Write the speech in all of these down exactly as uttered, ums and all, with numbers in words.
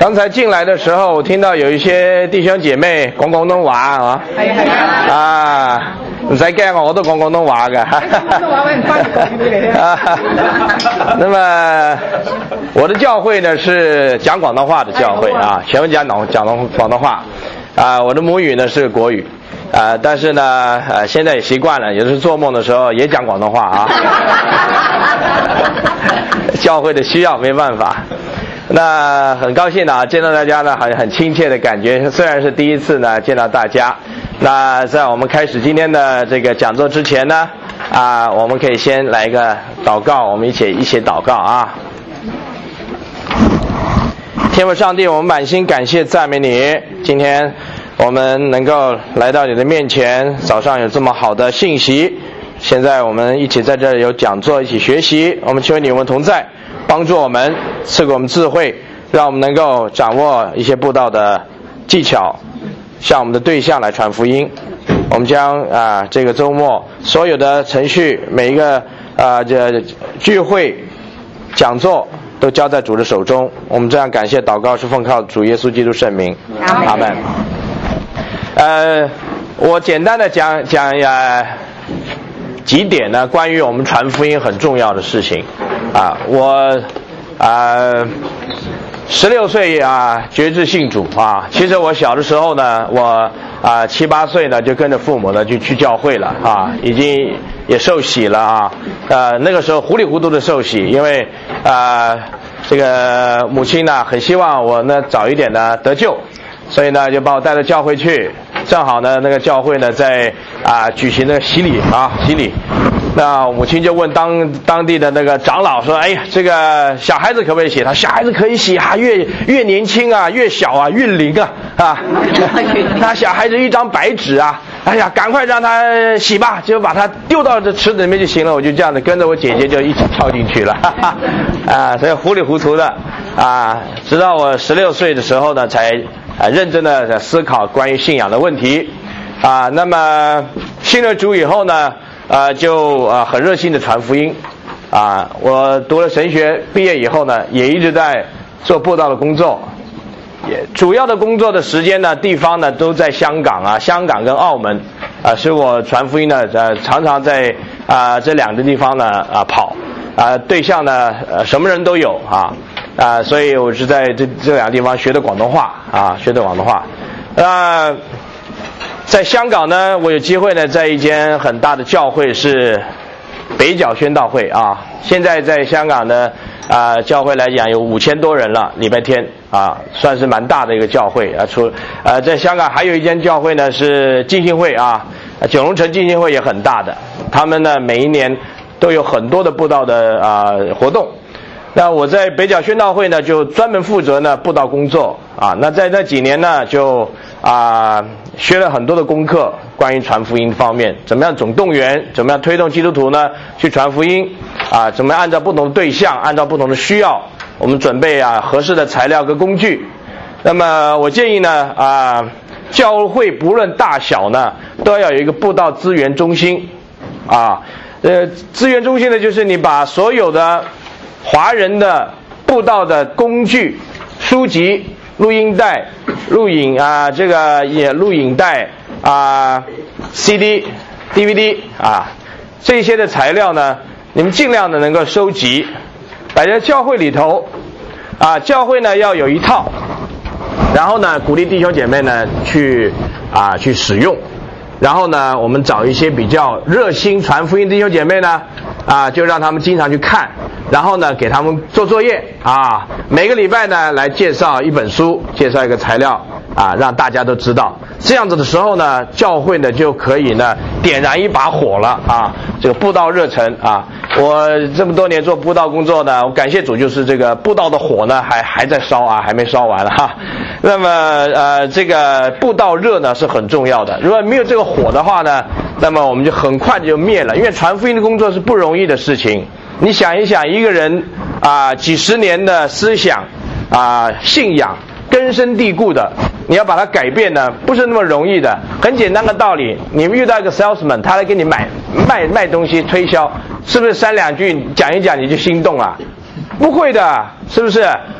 刚才进来的时候，我聽到有一些弟兄姐妹講廣東話啊，係係啊，啊唔使驚我，我都講廣東話嘅。廣東話揾人翻譯俾你啊。那麼我的教會呢是講廣東話的教會啊，全部講講講廣東話啊，我的母語呢是國語啊，但是呢呃現在也習慣了，有時做夢的時候也講廣東話啊。教會的需要沒辦法。那很高興啊，見到大家呢，很很親切的感覺。雖然是第一次呢見到大家，那在我們開始今天的這個講座之前呢，啊，我們可以先來一個禱告，我們一起一起禱告啊。天父上帝，我們滿心感謝讚美你，今天我們能夠來到你的面前，早上有這麼好的信息，現在我們一起在這裡有講座，一起學習，我們求你我們同在。幫助我們，賜給我們智慧，讓我們能夠掌握一些布道的技巧，向我們的對象來傳福音。我們將啊這個周末所有的程序，每一個啊這聚會講座都交在主的手中。我們這樣感謝禱告是奉靠主耶穌基督聖名，阿們。呃，我簡單的講講呀幾點呢，關於我們傳福音很重要的事情。啊，我啊十六歲啊決志信主啊。其實我小的時候呢，我啊七八歲呢就跟着父母呢就去教會了啊，已經也受洗了啊。呃，那個時候糊裡糊塗的受洗，因為啊這個母親呢很希望我呢早一點呢得救，所以呢就把我帶到教會去。正好呢那個教會呢在啊舉行那個洗禮啊洗禮。那我母親就問當當地的那個長老說：“哎呀，這個小孩子可不可以洗？”他小孩子可以洗啊，越越年輕啊，越小啊，越靈啊啊！他小孩子一張白紙啊，哎呀，趕快讓他洗吧，就把他丟到這池子裡面就行了。我就這樣子跟着我姐姐就一起跳進去了，哈哈啊，所以糊裡糊塗的啊，直到我十六歲的時候呢，才啊認真的思考關於信仰的問題啊。那麼信了主以後呢？啊、呃，就啊、呃、很熱心的傳福音，啊，我讀了神學，畢業以後呢，也一直在做布道的工作，也主要的工作的時間呢，地方呢都在香港啊，香港跟澳門，啊，所以我傳福音呢，呃，常常在啊這兩個地方呢啊跑，啊，對象呢，呃，什麼人都有啊，啊，所以我是在這這兩個地方學的廣東話啊，學的廣東話，啊。在香港呢，我有機會呢，在一間很大的教會是北角宣道會啊。現在在香港的啊、呃、教會來講有五千多人了，禮拜天啊，算是蠻大的一個教會啊。除呃在香港還有一間教會呢是浸信會啊，九龍城浸信會也很大的，他們呢每一年都有很多的布道的啊、呃、活動。那我在北角宣道會呢就專門負責呢布道工作啊。那在那幾年呢就啊、呃、學了很多的功課，關於傳福音方面，怎麼樣總動員，怎麼樣推動基督徒呢去傳福音啊，怎麼樣按照不同的對象，按照不同的需要，我們準備啊合適的材料跟工具。那麼我建議呢啊教會不論大小呢都要有一個布道資源中心啊。呃資源中心呢就是你把所有的華人的布道的工具、書籍、錄音帶、錄影啊，這個也錄影帶啊、C D、D V D 啊，這些的材料呢，你們盡量的能夠收集，擺在教會裡頭啊。教會呢要有一套，然後呢鼓勵弟兄姐妹呢去啊去使用，然後呢我們找一些比較熱心傳福音弟兄姐妹呢啊，就讓他們經常去看。然後呢給他們做作業啊，每個禮拜呢來介紹一本書，介紹一個材料啊，讓大家都知道。這樣子的時候呢，教會呢就可以呢點燃一把火了啊，這個布道熱忱啊。我這麼多年做布道工作呢，我感謝主，就是這個布道的火呢還還在燒啊，還沒燒完了哈。那麼呃這個布道熱呢是很重要的，如果沒有這個火的話呢，那麼我們就很快就滅了，因為傳福音的工作是不容易的事情。你想一想，一個人啊幾十年的思想啊信仰根深蒂固的，你要把它改變呢不是那麼容易的。很簡單的道理，你們遇到一個 salesman， 他來給你買賣賣東西推銷，是不是三兩句講一講你就心動了？不會的，是不是？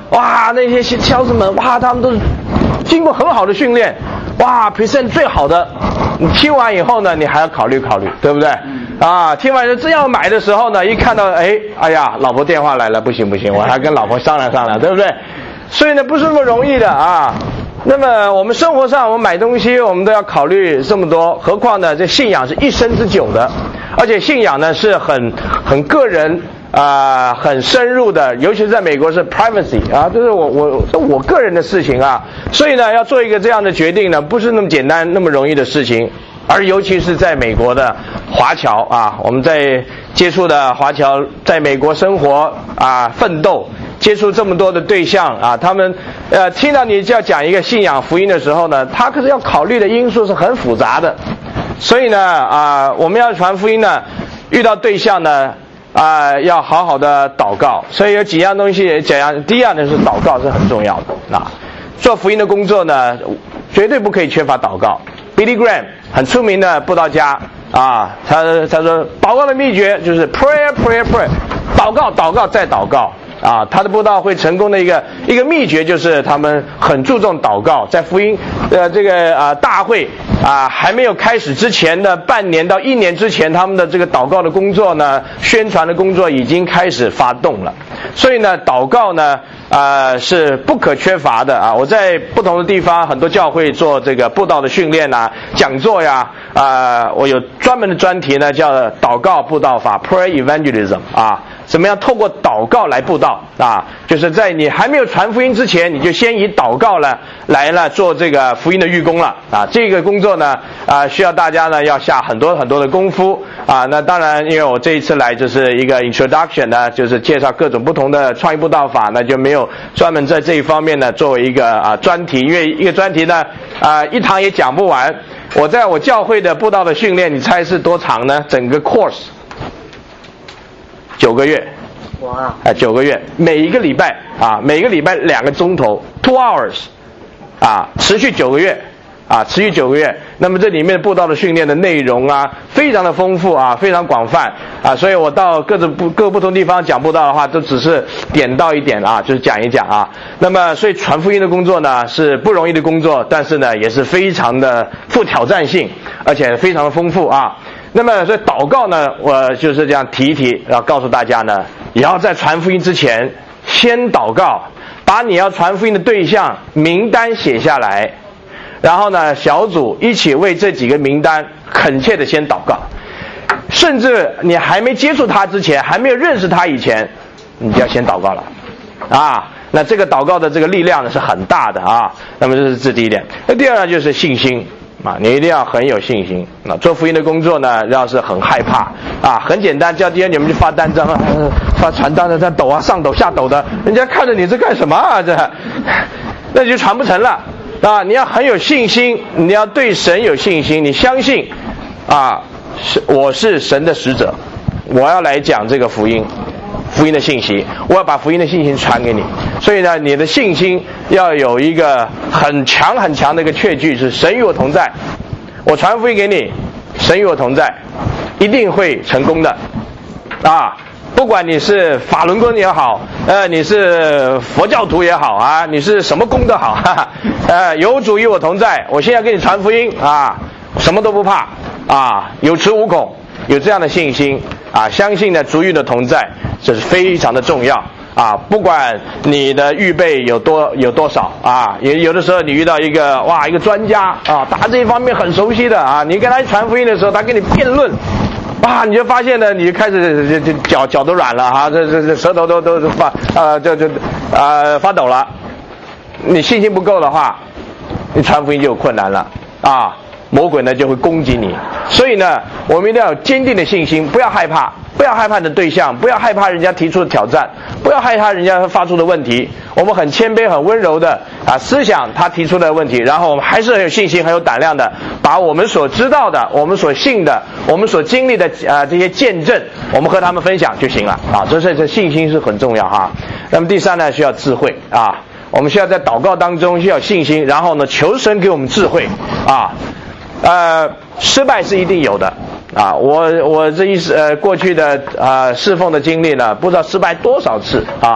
哇，那些销售们，哇，他们都是经过很好的训练，哇 ，present 最好的。你听完以后呢，你还要考虑考虑，对不对？啊，听完这样买的时候呢，一看到，哎，哎呀，老婆电话来了，不行不行，我还跟老婆商量商量，对不对？所以呢，不是那么容易的啊。那么我们生活上，我们买东西，我们都要考虑这么多，何况呢，这信仰是一生之久的，而且信仰呢是很很个人啊、呃，很深入的，尤其是在美国是 privacy 啊，这是我我我个人的事情啊，所以呢，要做一个这样的决定呢，不是那么简单、那么容易的事情。而尤其是在美国的华侨啊，我们在接触的华侨在美国生活啊奋斗，接触这么多的对象啊，他们呃听到你就要讲一个信仰福音的时候呢，他可是要考虑的因素是很复杂的。所以呢啊，我们要传福音呢，遇到对象呢啊要好好的祷告。所以有几样东西讲，第一样呢是祷告是很重要的啊。做福音的工作呢，绝对不可以缺乏祷告。Billy Graham 很出名的布道家啊，他他说祷告的秘诀就是 prayer prayer prayer， 祷告祷告再祷告啊。他的布道会成功的一个一个秘诀就是他们很注重祷告，在福音呃这个啊大会啊还没有开始之前的半年到一年之前，他们的这个祷告的工作呢，宣传的工作已经开始发动了。所以呢，祷告呢呃是不可缺乏的啊。我在不同的地方很多教会做这个布道的训练啊，讲座呀啊、呃，我有专门的专题呢，叫祷告布道法 prayer evangelism 啊，怎么样透过祷告来布道啊，就是在你还没有传福音之前，你就先以祷告呢来了做这个福音的预工了啊。这个工作呢啊需要大家呢要下很多很多的功夫啊。那当然因为我这一次来就是一个 introduction 呢，就是介绍各种不同的创意布道法，那就没有专门在这一方面呢作为一个啊专题，因为一个专题呢啊一堂也讲不完。我在我教会的布道的训练，你猜是多长呢？整个 course 九个月。哇！哎，九个月，每一个礼拜啊，每个礼拜两个钟头 ，two hours， 啊，持续九个月。啊，持续九个月，那么这里面布道的训练的内容啊，非常的丰富啊，非常广泛啊，所以我到各种不各不同地方讲布道的话，都只是点到一点啊，就是讲一讲啊。那么，所以传福音的工作呢是不容易的工作，但是呢也是非常的富挑战性，而且非常的丰富啊。那么，所以祷告呢，我就是这样提一提，然后告诉大家呢，也要在传福音之前先祷告，把你要传福音的对象名单写下来。然后呢，小组一起为这几个名单恳切的先祷告，甚至你还没接触他之前，还没有认识他以前，你就要先祷告了，啊，那这个祷告的这个力量呢是很大的啊。那么这是这第一点。那第二呢就是信心啊，你一定要很有信心。那做福音的工作呢，要是很害怕啊，很简单，叫弟兄你们去发单张啊，发传单的在抖啊，上抖下抖的，人家看着你这干什么啊？这，那就传不成了。啊，你要很有信心，你要对神有信心，你相信啊，是我是神的使者，我要来讲这个福音，福音的信息，我要把福音的信息传给你。所以呢，你的信心要有一个很强很强的一个确据，是神与我同在，我传福音给你，神与我同在，一定会成功的啊。不管你是法轮功也好，呃，你是佛教徒也好啊，你是什么功都好，哈哈，呃，有主与我同在，我现在给你传福音啊，什么都不怕啊，有恃无恐，有这样的信心啊，相信呢主与的同在，这是非常的重要啊。不管你的预备有多有多少啊，也有的时候你遇到一个哇一个专家啊，他这一方面很熟悉的啊，你跟他传福音的时候，他跟你辩论。哇，你就发现呢，你就开始就就脚脚都软了哈，这这这舌头都都发呃就就呃发抖了。你信心不够的话，你传福音就有困难了啊，魔鬼呢就会攻击你。所以呢，我们一定要有坚定的信心，不要害怕，不要害怕你的对象，不要害怕人家提出的挑战，不要害怕人家发出的问题。我们很谦卑、很温柔的啊思想他提出的问题，然后我们还是很有信心、很有胆量的，把我们所知道的、我们所信的、我们所经历的啊这些见证，我们和他们分享就行了啊。这是这信心是很重要哈。那么第三呢，需要智慧啊。我们需要在祷告当中需要信心，然后呢，求神给我们智慧啊。呃，失败是一定有的啊。我我这一呃过去的啊、呃、侍奉的经历呢，不知道失败多少次啊。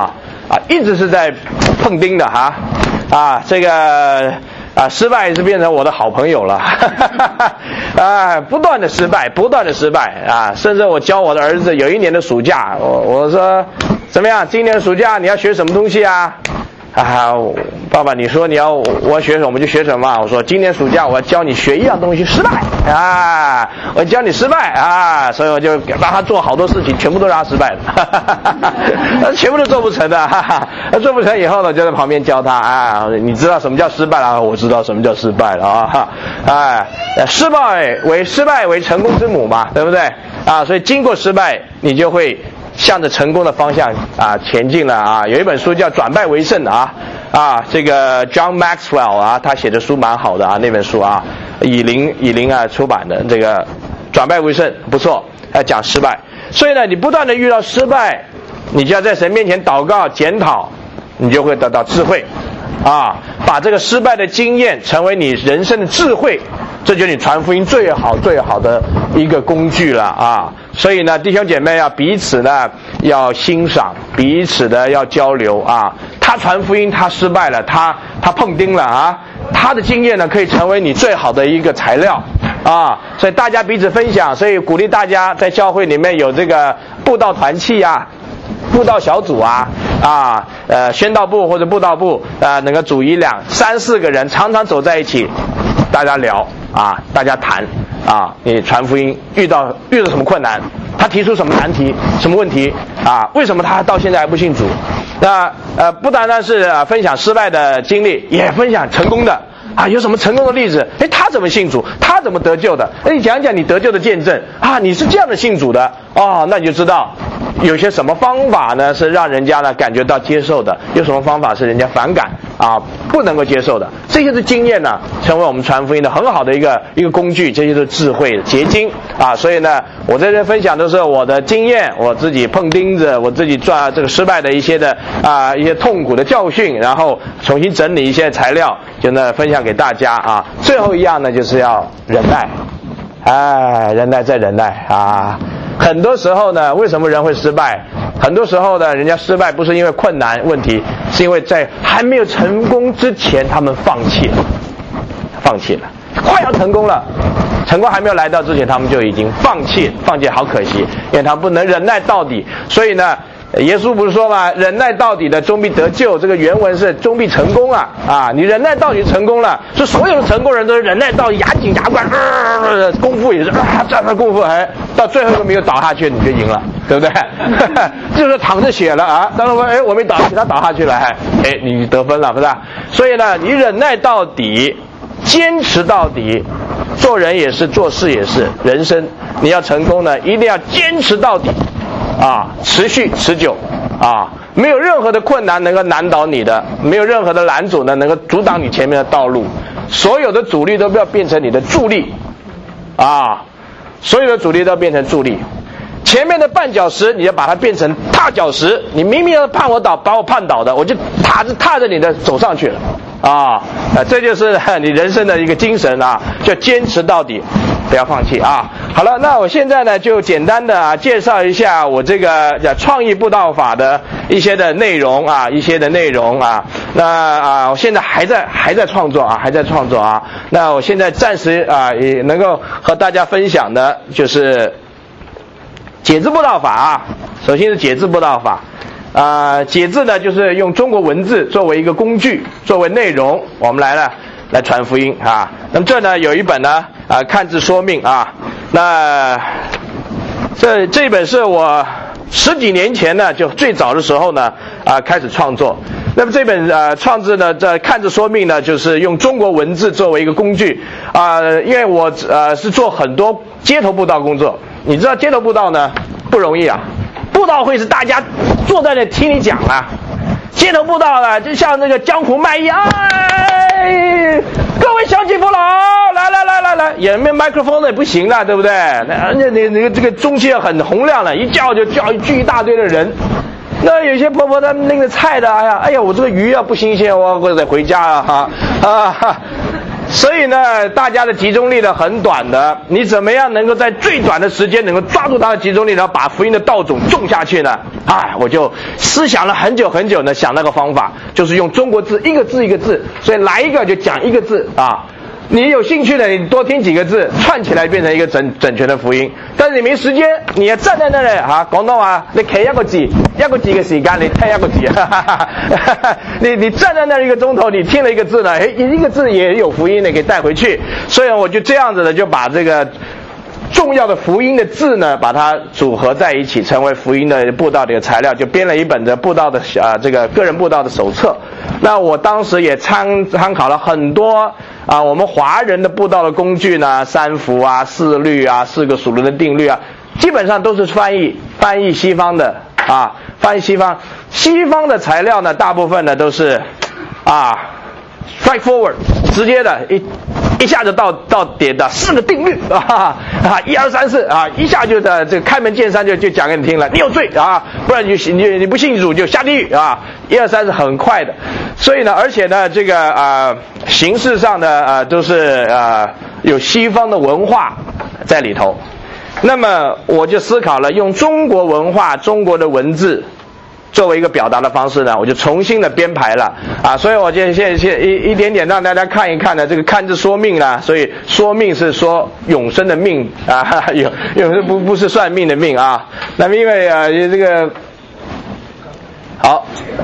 啊，一直是在碰钉的哈，啊，这个啊失败是变成我的好朋友了，啊，不断的失败，不断的失败啊，甚至我教我的儿子有一年的暑假，我我说怎么样，今年的暑假你要学什么东西啊？啊，爸爸，你说你要我要学什么，我们就学什么。我说今年暑假我要教你学一样东西，失败啊！我教你失败啊！所以我就让他做好多事情，全部都让他失败了，全部都做不成的。哈哈，做不成以后呢，就在旁边教他啊，你知道什么叫失败了？我知道什么叫失败了啊！哎，失败为失败为成功之母嘛，对不对？啊，所以经过失败，你就会向着成功的方向啊前进了啊！有一本书叫《转败为胜》啊啊，这个 John Maxwell 啊，他写的书蛮好的啊，那本书啊，以林以林啊出版的这个《转败为胜》不错，要讲失败。所以呢，你不断的遇到失败，你就要在神面前祷告检讨，你就会得到智慧啊，把这个失败的经验成为你人生的智慧，这就是你传福音最好最好的一个工具了啊！所以呢，弟兄姐妹要彼此呢要欣赏，彼此的要交流啊。他传福音他失败了，他他碰钉了啊，他的经验呢可以成为你最好的一个材料啊。所以大家彼此分享，所以鼓励大家在教会里面有这个布道团契啊。布道小组啊啊呃宣道部或者布道部呃能够组一两三四个人常常走在一起，大家聊啊，大家谈啊，你传福音遇到遇到什么困难，他提出什么难题什么问题啊，为什么他到现在还不信主？那呃不单单是、呃、分享失败的经历，也分享成功的啊，有什么成功的例子？哎，他怎么信主？他怎么得救的？哎，你讲讲你得救的见证啊，你是这样的信主的哦，那你就知道有些什么方法呢是让人家呢感觉到接受的，有什么方法是人家反感啊不能够接受的，这些是经验呢，成为我们传福音的很好的一个一个工具，这些是智慧的结晶啊。所以呢，我在这分享的是我的经验，我自己碰钉子，我自己赚这个失败的一些的啊一些痛苦的教训，然后重新整理一些材料，就呢分享给大家啊。最后一样呢，就是要忍耐，哎，忍耐再忍耐啊。很多时候呢，为什么人会失败？很多时候呢，人家失败不是因为困难问题，是因为在还没有成功之前，他们放弃了，放弃了，快要成功了，成功还没有来到之前，他们就已经放弃，放弃好可惜，因为他们不能忍耐到底。所以呢，耶稣不是说嘛，忍耐到底的终必得救，这个原文是终必成功啊啊！你忍耐到底成功了，是所有的成功人都是忍耐到牙紧牙关，呃、功夫也是啊，这样的功夫还到最后都没有倒下去，你就赢了，对不对？就是躺着写了啊，当然我哎我没倒，他倒下去了，哎哎你得分了，不是？所以呢，你忍耐到底，坚持到底，做人也是，做事也是，人生你要成功呢，一定要坚持到底。啊，持续持久啊，没有任何的困难能够难倒你的，没有任何的拦阻呢能够阻挡你前面的道路，所有的阻力都不要变成你的助力啊，所有的阻力都要变成助力。前面的绊脚石，你要把它变成踏脚石。你明明要盼我倒，把我绊倒的，我就踏着踏着你的走上去了啊！呃，这就是你人生的一个精神啊，就坚持到底，不要放弃啊！好了，那我现在呢就简单的啊介绍一下我这个叫创意布道法的一些的内容啊，一些的内容啊。那啊，我现在还在还在创作啊，还在创作啊。那我现在暂时啊也能够和大家分享的就是解字布道法啊。首先是解字布道法。啊，解字呢，就是用中国文字作为一个工具，作为内容，我们来呢来传福音啊。那么这呢有一本呢啊看字说命啊，那这这本是我十几年前呢就最早的时候呢啊开始创作。那么这本呃创字呢，这看字说命呢，就是用中国文字作为一个工具啊、呃，因为我呃是做很多街头布道工作，你知道街头布道呢不容易啊。布道会是大家坐在那听你讲啊，街头布道呢就像那个江湖卖艺，哎，各位乡亲父老，来来来来来，也没麦克风的也不行了，对不对？那那那那个这个中气很洪亮了，一叫就叫聚一大堆的人。那有些婆婆她那个菜的，哎呀哎呀，我这个鱼要不新鲜，我我得回家啊哈啊。 所以呢，大家的集中力呢很短的，你怎么样能够在最短的时间能够抓住他的集中力，然后把福音的道种种下去呢？哎，我就思想了很久很久呢，想那个方法，就是用中国字，一个字一个字，所以来一个就讲一个字啊。你有兴趣的，你多听几个字，串起来变成一个整整全的福音。但是你没时间，你要站在那里啊，广东话，你睇一個字，一個字嘅時間，你聽一個字，哈哈哈你你站在那兒一個鐘頭，你聽了一個字呢，哎，一個字也有福音的，給帶回去。所以我就這樣子的，就把這個重要的福音的字呢，把它組合在一起，成為福音的布道的一個材料，就編了一本的布道的啊、呃，這個個人布道的手冊。那我當時也參參考了很多。啊，我們華人的布道的工具呢，三符啊、四律啊、四個屬靈的定律啊，基本上都是翻譯翻譯西方的啊，翻譯西方西方的材料呢，大部分呢都是啊 straightforward 直接的，一一下就到到點的四個定律啊啊，一二三四啊，一下就的這個開門見山就就講給你聽了，你有罪啊，不然你就你你不信主就下地獄啊，一二三是很快的。所以呢，而且呢，这个呃形式上呢，呃都是呃有西方的文化在里头。那么我就思考了，用中国文化、中国的文字作为一个表达的方式呢，我就重新的编排了啊。所以我就现现一一点点让大家看一看呢，这个看字说命啦。所以说命是说永生的命啊，有有的不不是算命的命啊。那么因为啊这个好。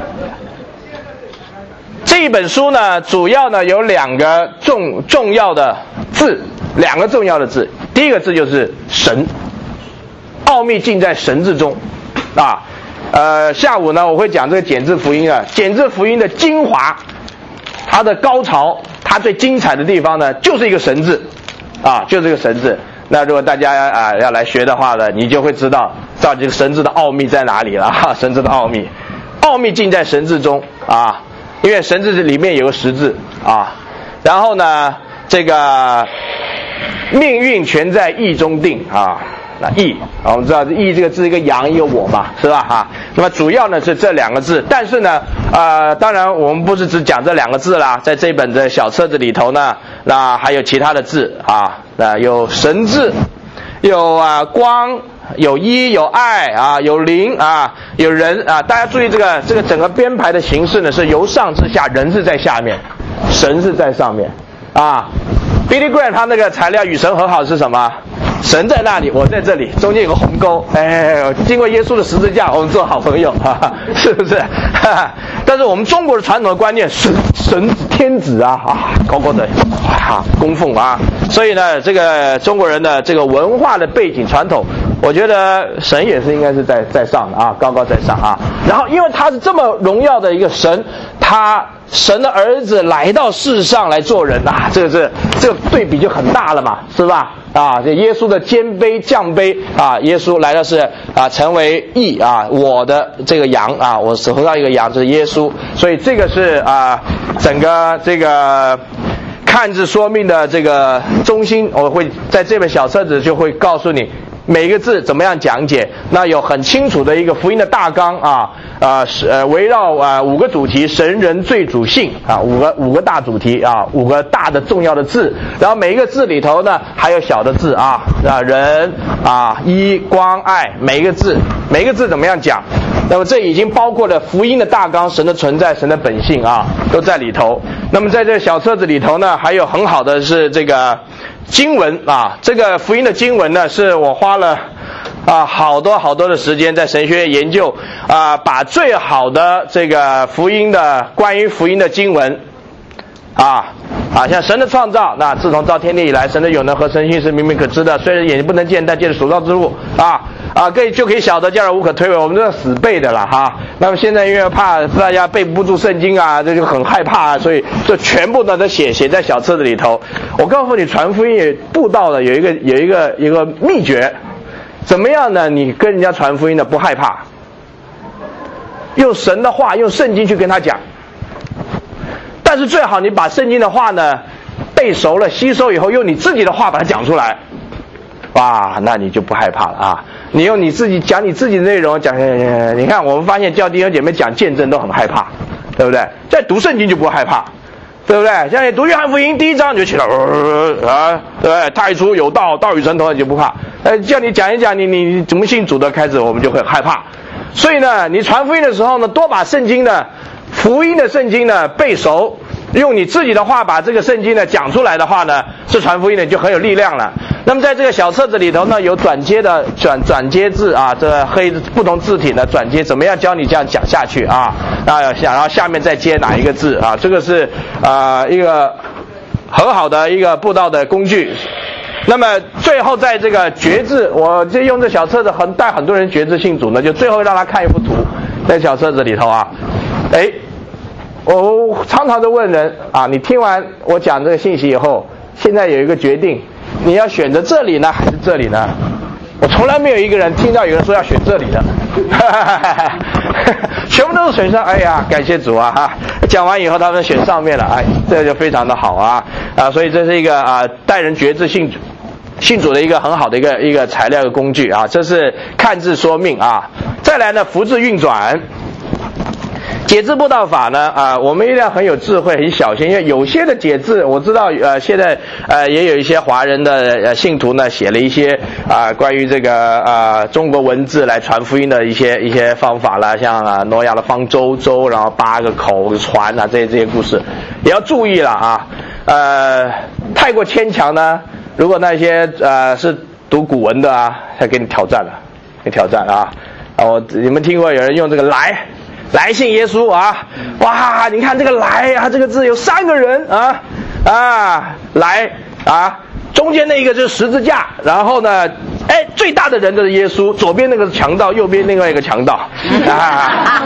这一本书呢，主要呢有两个重重要的字，两个重要的字。第一个字就是神，奥秘尽在神字中，啊，呃，下午呢我会讲这个简字福音啊，简字福音的精华，它的高潮，它最精彩的地方呢，就是一个神字，啊，就是一个神字。那如果大家啊要来学的话呢，你就会知道到底这个神字的奥秘在哪里了，哈，神字的奥秘，奥秘尽在神字中啊。因为神字里面有个十字啊，然后呢，这个命运全在义中定啊。那义，我们知道义这个字一个阳一个我嘛，是吧哈？那么主要呢是这两个字，但是呢，呃，当然我们不是只讲这两个字啦，在这本的小册子里头呢，那还有其他的字啊，那有神字，有啊光。有一有爱啊，有灵啊，有人啊，大家注意这个这个整个编排的形式呢，是由上至下，人是在下面，神是在上面啊。Billy Graham 他那个材料与神和好是什么？神在那里，我在这里，中间有个鸿沟，哎，经过耶稣的十字架，我们做好朋友，哈哈，是不是？哈哈，但是我们中国的传统的观念，神神天子啊啊，高高的啊供奉啊，所以呢，这个中国人的这个文化的背景传统。我觉得神也是应该是在在上的啊，高高在上啊。然后因为他是这么荣耀的一个神，他神的儿子来到世上来做人啊，这个是这个对比就很大了嘛，是吧？啊，这耶稣的肩卑降卑啊，耶稣来的是啊成为义啊，我的这个羊啊，我手上一个羊就是耶稣，所以这个是啊整个这个。看字说命的这个中心，我会在这本小册子就会告诉你每个字怎么样讲解。那有很清楚的一个福音的大纲啊，啊是呃围绕啊五个主题：神、人、罪、主、性啊，五个五个大主题啊，五个大的重要的字。然后每一个字里头呢还有小的字啊啊人啊一光爱，每一个字每一个字怎么样讲。那么这已经包括了福音的大纲，神的存在，神的本性啊，都在里头。那么在这个小册子里头呢，还有很好的是这个经文啊，这个福音的经文呢，是我花了啊好多好多的时间在神学院研究啊，把最好的这个福音的关于福音的经文啊。啊，像神的创造，那自从造天地以来，神的永能和神性是明明可知的，虽然眼睛不能见，但借着所造之物啊啊，可以就可以晓得，叫人无可推诿。我们都是死背的了哈。那么现在因为怕大家背不住圣经啊，这就很害怕，所以就全部的都写写在小册子里头。我告诉你，传福音也布道的有一个有一个一个秘诀，怎么样呢？你跟人家传福音的不害怕，用神的话，用圣经去跟他讲。但是最好你把圣经的话呢背熟了，吸收以后，用你自己的话把它讲出来，哇，那你就不害怕了啊！你用你自己讲你自己的内容讲，你看我们发现教弟兄姐妹讲见证都很害怕，对不对？在读圣经就不害怕， 对不对？像你读约翰福音第一章你就起来，呃、啊，对，太初有道，道与神同在，你就不怕。呃，叫你讲一讲，你你你怎么信主的，开始我们就会害怕。所以呢，你传福音的时候呢，多把圣经的福音的圣经呢背熟，用你自己的话把这个圣经呢讲出来的话呢，这传福音呢就很有力量了。那么在这个小册子里头呢，有转接的转转接字啊，这黑不同字体的转接，怎么样教你这样讲下去啊？啊，然后下面再接哪一个字啊？这个是啊、呃、一个很好的一个布道的工具。那么最后在这个决志，我就用这小册子很带很多人决志信主呢，就最后让他看一幅图，在小册子里头啊，哎，我常常都问人啊，你听完我讲这个信息以后，现在有一个决定。你要选择这里呢还是这里呢？我从来没有一个人听到有人说要选这里的，全部都是选上。哎呀，感谢主啊！哈，讲完以后他们选上面了，哎，这就非常的好啊啊！所以这是一个啊带人决志信主信主的一个很好的一个一个材料的工具啊。这是看字说命啊。再来呢，福字运转。解字布道法呢啊、呃，我们一定要很有智慧，很小心，因为有些的解字我知道，呃，现在呃也有一些华人的呃信徒呢写了一些啊、呃、关于这个啊、呃、中国文字来传福音的一些一些方法啦，像啊挪亚的方舟舟，然后八个口船啊这些这些故事，也要注意了啊，呃，太过牵强呢，如果那些呃是读古文的啊，他给你挑战了，给挑战啊，啊我你们听过有人用这个来？来信耶稣啊，哇！你看这个来啊，这个字有三个人啊啊，来啊，中间那一个就是十字架，然后呢，哎，最大的人就是耶稣，左边那个是强盗，右边另外一个强盗啊。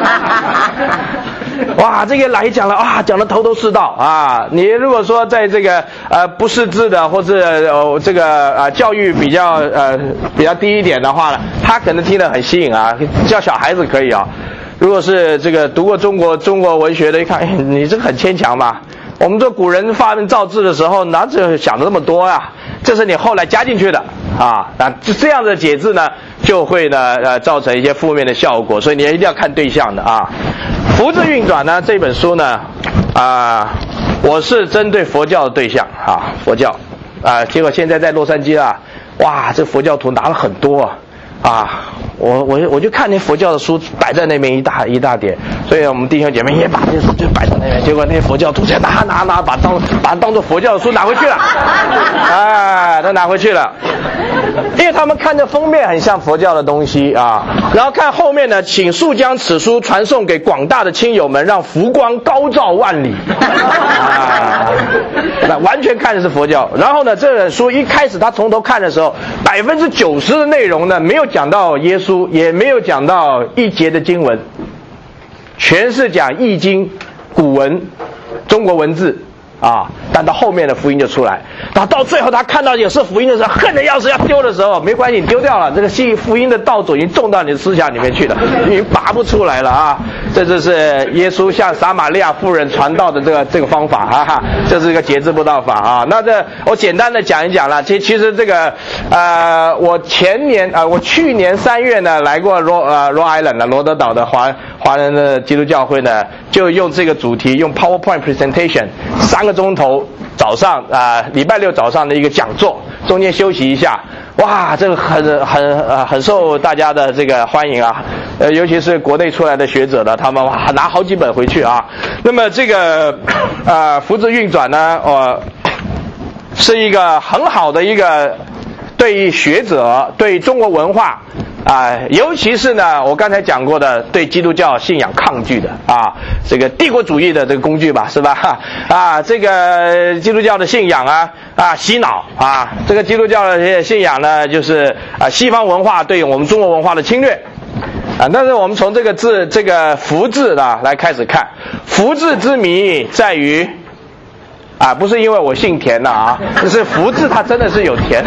哇，这个来讲了啊，讲的头头是道啊！你如果说在这个呃不识字的，或是呃这个呃教育比较呃比较低一点的话呢，他可能听得很吸引啊，教小孩子可以啊。如果是这个读过中国中国文学的，一看，哎，你这个很牵强嘛。我们做古人发明造字的时候，哪只想的那么多呀、啊？这是你后来加进去的啊。那这样的解字呢，就会呢呃造成一些负面的效果，所以你一定要看对象的啊。福字运转呢这本书呢啊，我是针对佛教的对象啊，佛教啊，结果现在在洛杉矶啊，哇，这佛教徒拿了很多啊。啊，我我我就看那佛教的书摆在那边一大一大叠，所以我们弟兄姐妹也把那些书就摆在那边，结果那些佛教徒就拿拿拿把当把它当做佛教的书拿回去了，哎，都拿回去了，因为他们看着封面很像佛教的东西啊，然后看后面呢，请速将此书传送给广大的亲友们，让福光高照万里，啊，那完全看的是佛教。然后呢，这本书一开始他从头看的时候，百分之九十的内容呢没有讲到耶稣，也没有讲到一节的经文，全是讲易经、古文、中国文字啊，但到后面的福音就出来，然后到最后他看到有是福音的时候，恨得要死，要丢的时候，没关系，你丢掉了，这个信福音的道种已经种到你的思想里面去了，你拔不出来了啊！这就是耶稣向撒玛利亚妇人传道的这个这个方法，哈哈，这是一个节制布道法啊。那这我简单的讲一讲了，其其实这个呃，我前年啊、呃，我去年三月呢来过罗呃罗 Island 了，罗德岛的华华人的基督教会呢，就用这个主题，用 PowerPoint presentation 三个钟头，早上啊、呃、礼拜六早上的一个讲座，中间休息一下，哇，这个很很呃很受大家的这个欢迎啊，呃尤其是国内出来的学者呢，他们哇拿好几本回去啊。那么这个呃福字运转呢，呃是一个很好的一个对于学者对中国文化啊、呃，尤其是呢，我刚才讲过的对基督教信仰抗拒的啊，这个帝国主义的这个工具吧，是吧？啊，这个基督教的信仰啊啊洗脑啊，这个基督教的信仰呢，就是啊西方文化对我们中国文化的侵略啊。但是我们从这个字这个福字呢来开始看，福字之谜在于。啊，不是因为我姓田的啊，是福字它真的是有田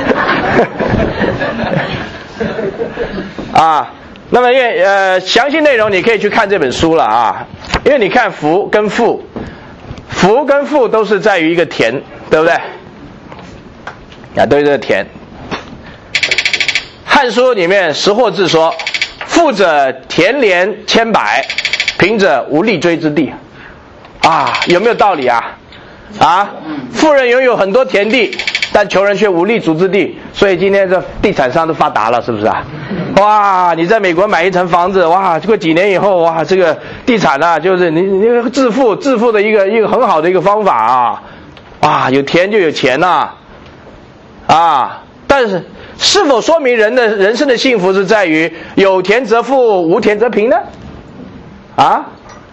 啊。那么因为呃详细内容你可以去看这本书了啊，因为你看福跟富，福跟富都是在于一个田，对不对？啊，都是这个田。汉书里面识货字说，富者田连千百，贫者无立锥之地。啊，有没有道理啊？ 啊，富人拥有很多田地，但穷人却无立足之地，所以今天这地产商都发达了，是不是啊？哇，你在美国买一层房子，哇，过几年以后，哇，这个地产啊，就是你你致富致富的一个一个很好的一个方法啊，哇，有田就有钱呐，啊，啊，但是是否说明人的人生的幸福是在于有田则富，无田则贫呢？啊，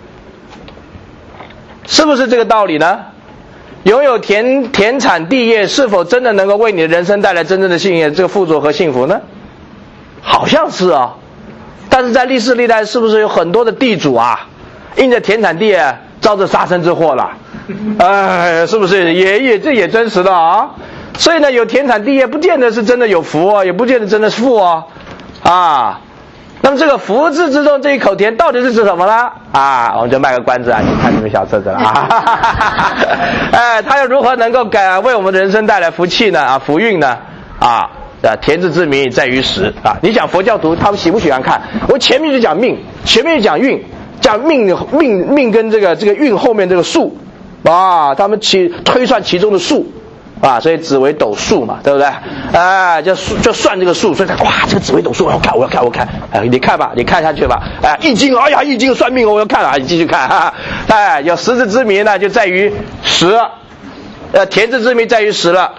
是不是这个道理呢？拥有田田产地业，是否真的能够为你的人生带来真正的幸运、这个富足和幸福呢？好像是啊，但是在历史历代，是不是有很多的地主啊，因着田产地业遭着杀身之祸了？哎，是不是也也这也真实的啊？所以呢，有田产地业不见得是真的有福哦，也不见得真的是富哦，啊。那么这个福字之中这一口田到底是指什么呢？啊，我们就卖个关子啊，你看这本小册子了啊。哎，它又如何能够改为我们人生带来福气呢？啊，福运呢？啊，啊，田字之名在于时啊。你想佛教徒他们喜不喜欢看？我前面就讲命，前面就讲运，讲命命命跟这个这个运后面这个数啊，他们其推算其中的数。啊，所以紫微斗数嘛，对不对？哎，就就算这个数，所以他哇，这个紫微斗数我要看，我要看，我要看，哎，你看吧，你看下去吧。哎，易经，哎呀，易经算命我要看啊，你继续看。哈哈哎，有时字之名呢，就在于时，呃，田字之名在于时了。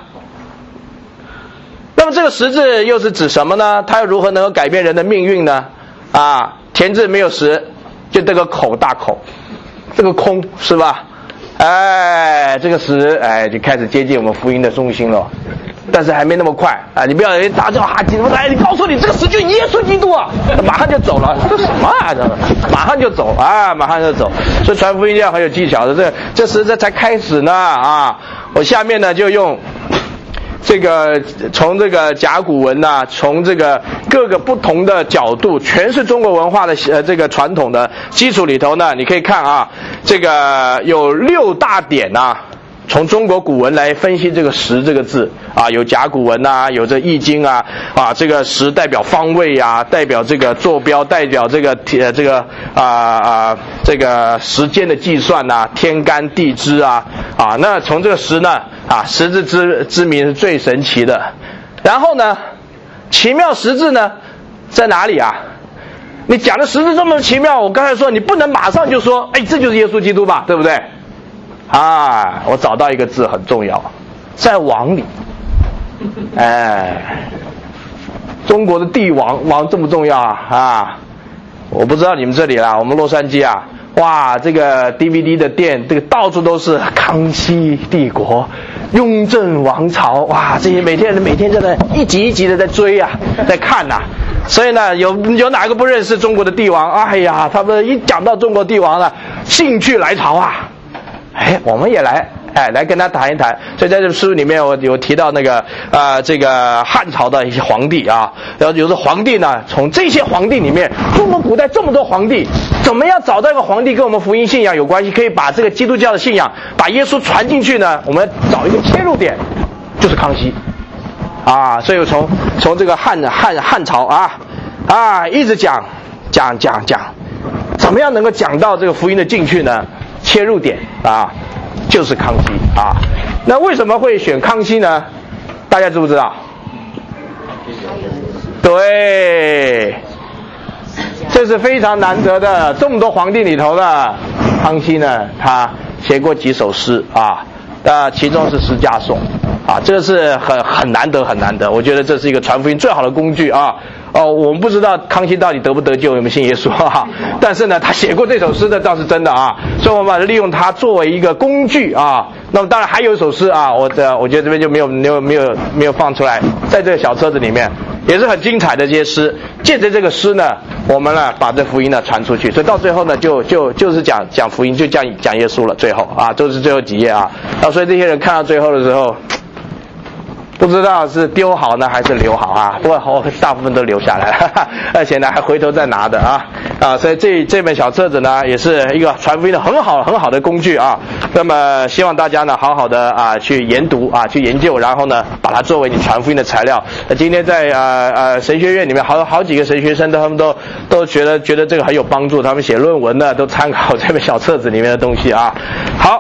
那么这个时字又是指什么呢？它又如何能够改变人的命运呢？啊，田字没有时，就这个口大口，这个空是吧？哎，这个时哎就开始接近我们福音的中心了，但是还没那么快啊！你不要打叫哈基督，哎，你告诉你这个时就耶稣基督啊，马上就走了，这什么啊？这马上就走啊，马上就走。所以传福音要很有技巧的，这这时这才开始呢啊！我下面呢就用这个从这个甲骨文呐、啊，从这个各个不同的角度，全是中国文化的呃这个传统的基础里头呢，你可以看啊，这个有六大点啊，从中国古文来分析这个时这个字啊，有甲骨文啊，有这易经啊，啊这个时代表方位啊，代表这个坐标，代表这个呃这个啊啊这个时间的计算呐、啊，天干地支啊啊，那从这个时呢啊，时字之之名是最神奇的。然后呢，奇妙时字呢在哪里啊？你讲的时字这么奇妙，我刚才说你不能马上就说，哎，这就是耶稣基督吧，对不对？啊，我找到一个字很重要，在王里。哎，中国的帝王王重不重要啊？啊，我不知道你们这里啦，我们洛杉矶啊，哇，这个 D V D 的店，这个到处都是康熙帝国、雍正王朝，哇，这些每天每天真的一集一集的在追啊，在看呐、啊。所以呢，有有哪个不认识中国的帝王？哎呀，他们一讲到中国帝王了，兴趣来潮啊！哎，我们也来，哎，来跟他谈一谈。所以在这书里面，我有提到那个啊、呃，这个汉朝的一些皇帝啊，然后有的皇帝呢，从这些皇帝里面，中国古代这么多皇帝，怎么样找到一个皇帝跟我们福音信仰有关系，可以把这个基督教的信仰，把耶稣传进去呢？我们找一个切入点，就是康熙。啊，所以我从从这个汉汉汉朝啊啊一直讲讲讲讲，怎么样能够讲到这个福音的进去呢？切入点啊，就是康熙啊。那为什么会选康熙呢？大家知不知道？对，这是非常难得的，这么多皇帝里头呢，康熙呢，他写过几首诗啊，呃，其中是《诗家颂》。啊，这个是很很难得很难得，我觉得这是一个传福音最好的工具啊！哦，我们不知道康熙到底得不得救，有没有信耶稣啊？但是呢，他写过这首诗的倒是真的啊，所以我们把它利用它作为一个工具啊。那么当然还有一首诗啊，我的我觉得这边就没有没有没有没有放出来，在这个小册子里面也是很精彩的这些诗。借着这个诗呢，我们呢把这福音呢传出去，所以到最后呢就就就是讲讲福音，就讲讲耶稣了。最后啊，都是最后几页啊，啊，所以这些人看到最后的时候。不知道是丢好呢还是留好啊？不过我大部分都留下来了，而且呢还回头再拿的啊啊！所以这这本小册子呢也是一个传福音的很好很好的工具啊。那么希望大家呢好好的啊去研读啊去研究，然后呢把它作为你传福音的材料。那今天在呃呃神学院里面好好几个神学生都他们都都觉得觉得这个很有帮助，他们写论文呢都参考这本小册子里面的东西啊。好。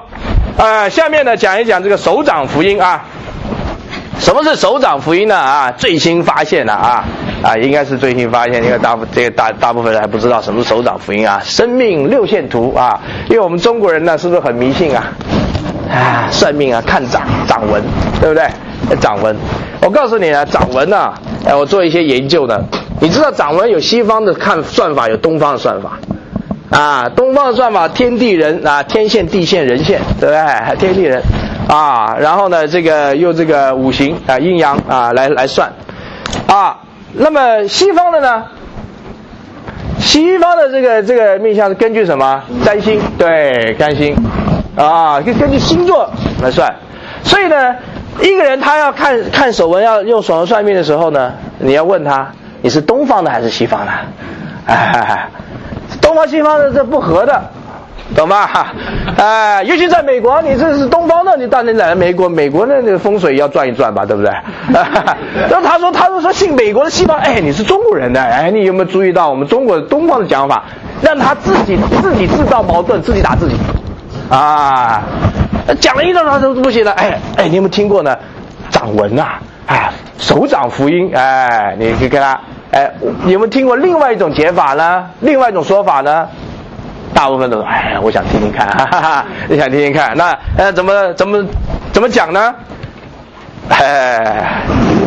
呃，下面呢讲一讲这个手掌福音啊。什么是手掌福音呢？啊，最新发现了啊啊，应该是最新发现，因为大这个大大部分人还不知道什么是手掌福音啊。生命六线图啊，因为我们中国人呢是不是很迷信啊？啊，算命啊，看掌掌纹，对不对？掌纹，我告诉你啊，掌纹啊，哎，我做一些研究的。你知道掌纹有西方的看算法，有东方的算法。啊，东方的算法天地人啊，天线地线人线，对不对？天地人啊，然后呢，这个用这个五行啊阴阳啊来来算啊。那么西方的呢？西方的这个这个命相是根据什么？占星，对，占星啊，根根据星座来算。所以呢，一个人他要看看手纹，要用手纹算命的时候呢，你要问他，你是东方的还是西方的？哎。东方西方的这不合的，懂吧？哎，尤其在美国，你这是东方的，你当然来了美国，美国的那个风水要转一转吧，对不对？然后他说，他说说信美国的西方，哎，你是中国人的，哎，你有没有注意到我们中国东方的讲法，让他自己自己制造矛盾，自己打自己，啊，讲了一段话都不行了，哎哎，你有没有听过呢？掌纹啊，哎，手掌福音，哎，你可以跟他。哎，你有没有听过另外一种解法呢？另外一种说法呢？大部分都说，哎，我想听听看，哈哈哈，你想听听看？那呃，怎么怎么怎么讲呢？哎，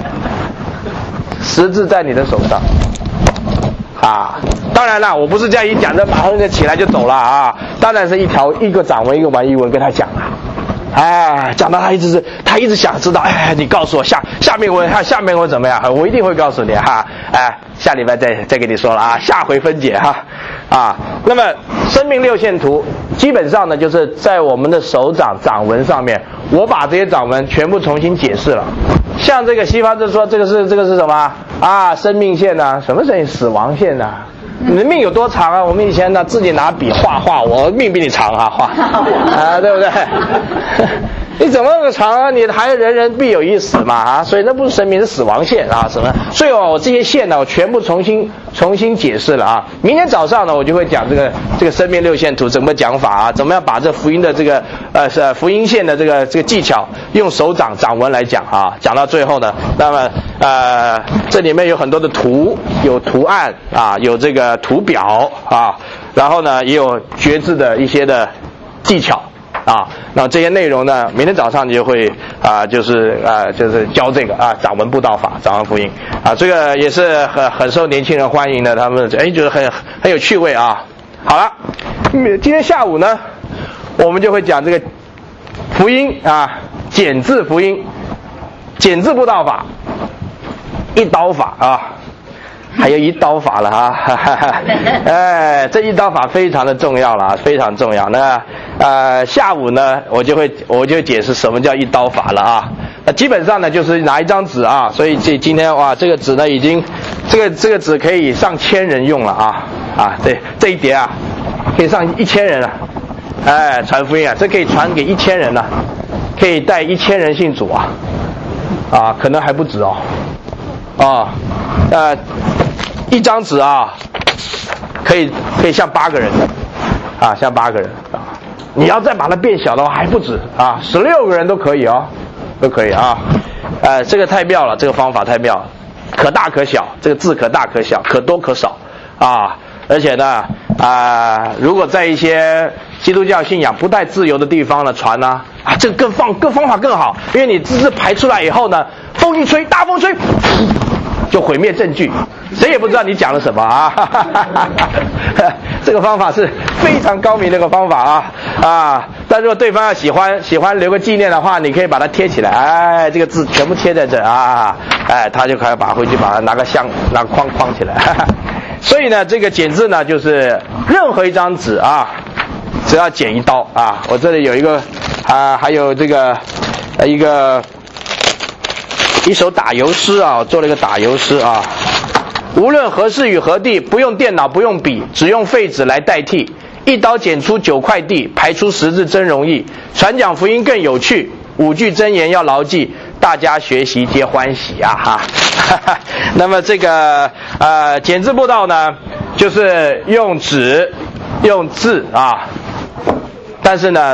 十字在你的手上，啊，当然了，我不是这样一讲，这马上就起来就走了啊。当然是一条一个掌纹一个完一纹跟他讲啊。哎，讲到他一直是，他一直想知道，哎，你告诉我下下面我看下面我怎么样？我一定会告诉你哈，哎，下礼拜再再跟你说了啊，下回分解哈，啊，那么生命六线图基本上呢，就是在我们的手掌掌纹上面，我把这些掌纹全部重新解释了。像这个西方就说这个是这个是什么啊？生命线呐、啊，什么是死亡线呐、啊？你的命有多长啊？我们以前呢自己拿笔画画，我命比你长啊，画啊，对不对？你怎么那么长啊？你还人人必有一死嘛啊！所以那不是生命，是死亡线啊什么？所以哦，我这些线呢，我全部重新重新解释了啊。明天早上呢，我就会讲这个这个生命六线图怎么讲法啊？怎么样把这福音的这个呃是福音线的这个这个技巧用手掌掌纹来讲啊？讲到最后呢，那么呃这里面有很多的图，有图案啊，有这个图表啊，然后呢也有觉知的一些的技巧。啊，那这些内容呢，明天早上你就会啊，就是啊，就是教这个啊，掌纹布道法、掌纹福音啊，这个也是很很受年轻人欢迎的，他们哎觉得很很有趣味啊。好了，今天下午呢，我们就会讲这个福音啊，简字福音、简字布道法、一刀法啊。还有一刀法了啊，哈哈哈，哎，这一刀法非常的重要了，非常重要。那呃下午呢，我就会我就解释什么叫一刀法了啊。那基本上呢，就是拿一张纸啊，所以这今天哇，这个纸呢已经，这个这个纸可以上千人用了啊啊，对，这一叠啊，可以上一千人了，哎，传福音啊，这可以传给一千人了，可以带一千人信主啊，啊，可能还不止哦，啊，呃。一张纸啊，可以可以像八个人的，啊，像八个人啊。你要再把它变小的话，还不止啊，十六个人都可以哦，都可以啊。呃，这个太妙了，这个方法太妙了，可大可小，这个字可大可小，可多可少啊。而且呢，啊、呃，如果在一些基督教信仰不太自由的地方呢传呢，啊，这个更方更方法更好，因为你字字排出来以后呢，风一吹，大风吹。就毁灭证据，谁也不知道你讲了什么啊！这个方法是非常高明的一个方法啊啊！但如果对方要喜欢喜欢留个纪念的话，你可以把它贴起来，哎，这个字全部贴在这啊，哎，他就可以把回去把它拿个箱拿个框框起来。所以呢，这个剪字呢，就是任何一张纸啊，只要剪一刀啊。我这里有一个啊，还有这个呃一个。一首打油诗啊，我做了一个打油诗啊。无论何时与何地，不用电脑，不用笔，只用废纸来代替。一刀剪出九块地，排出十字真容易。传讲福音更有趣，五句真言要牢记，大家学习皆欢喜啊哈。那么这个呃简字布道呢，就是用纸用字啊，但是呢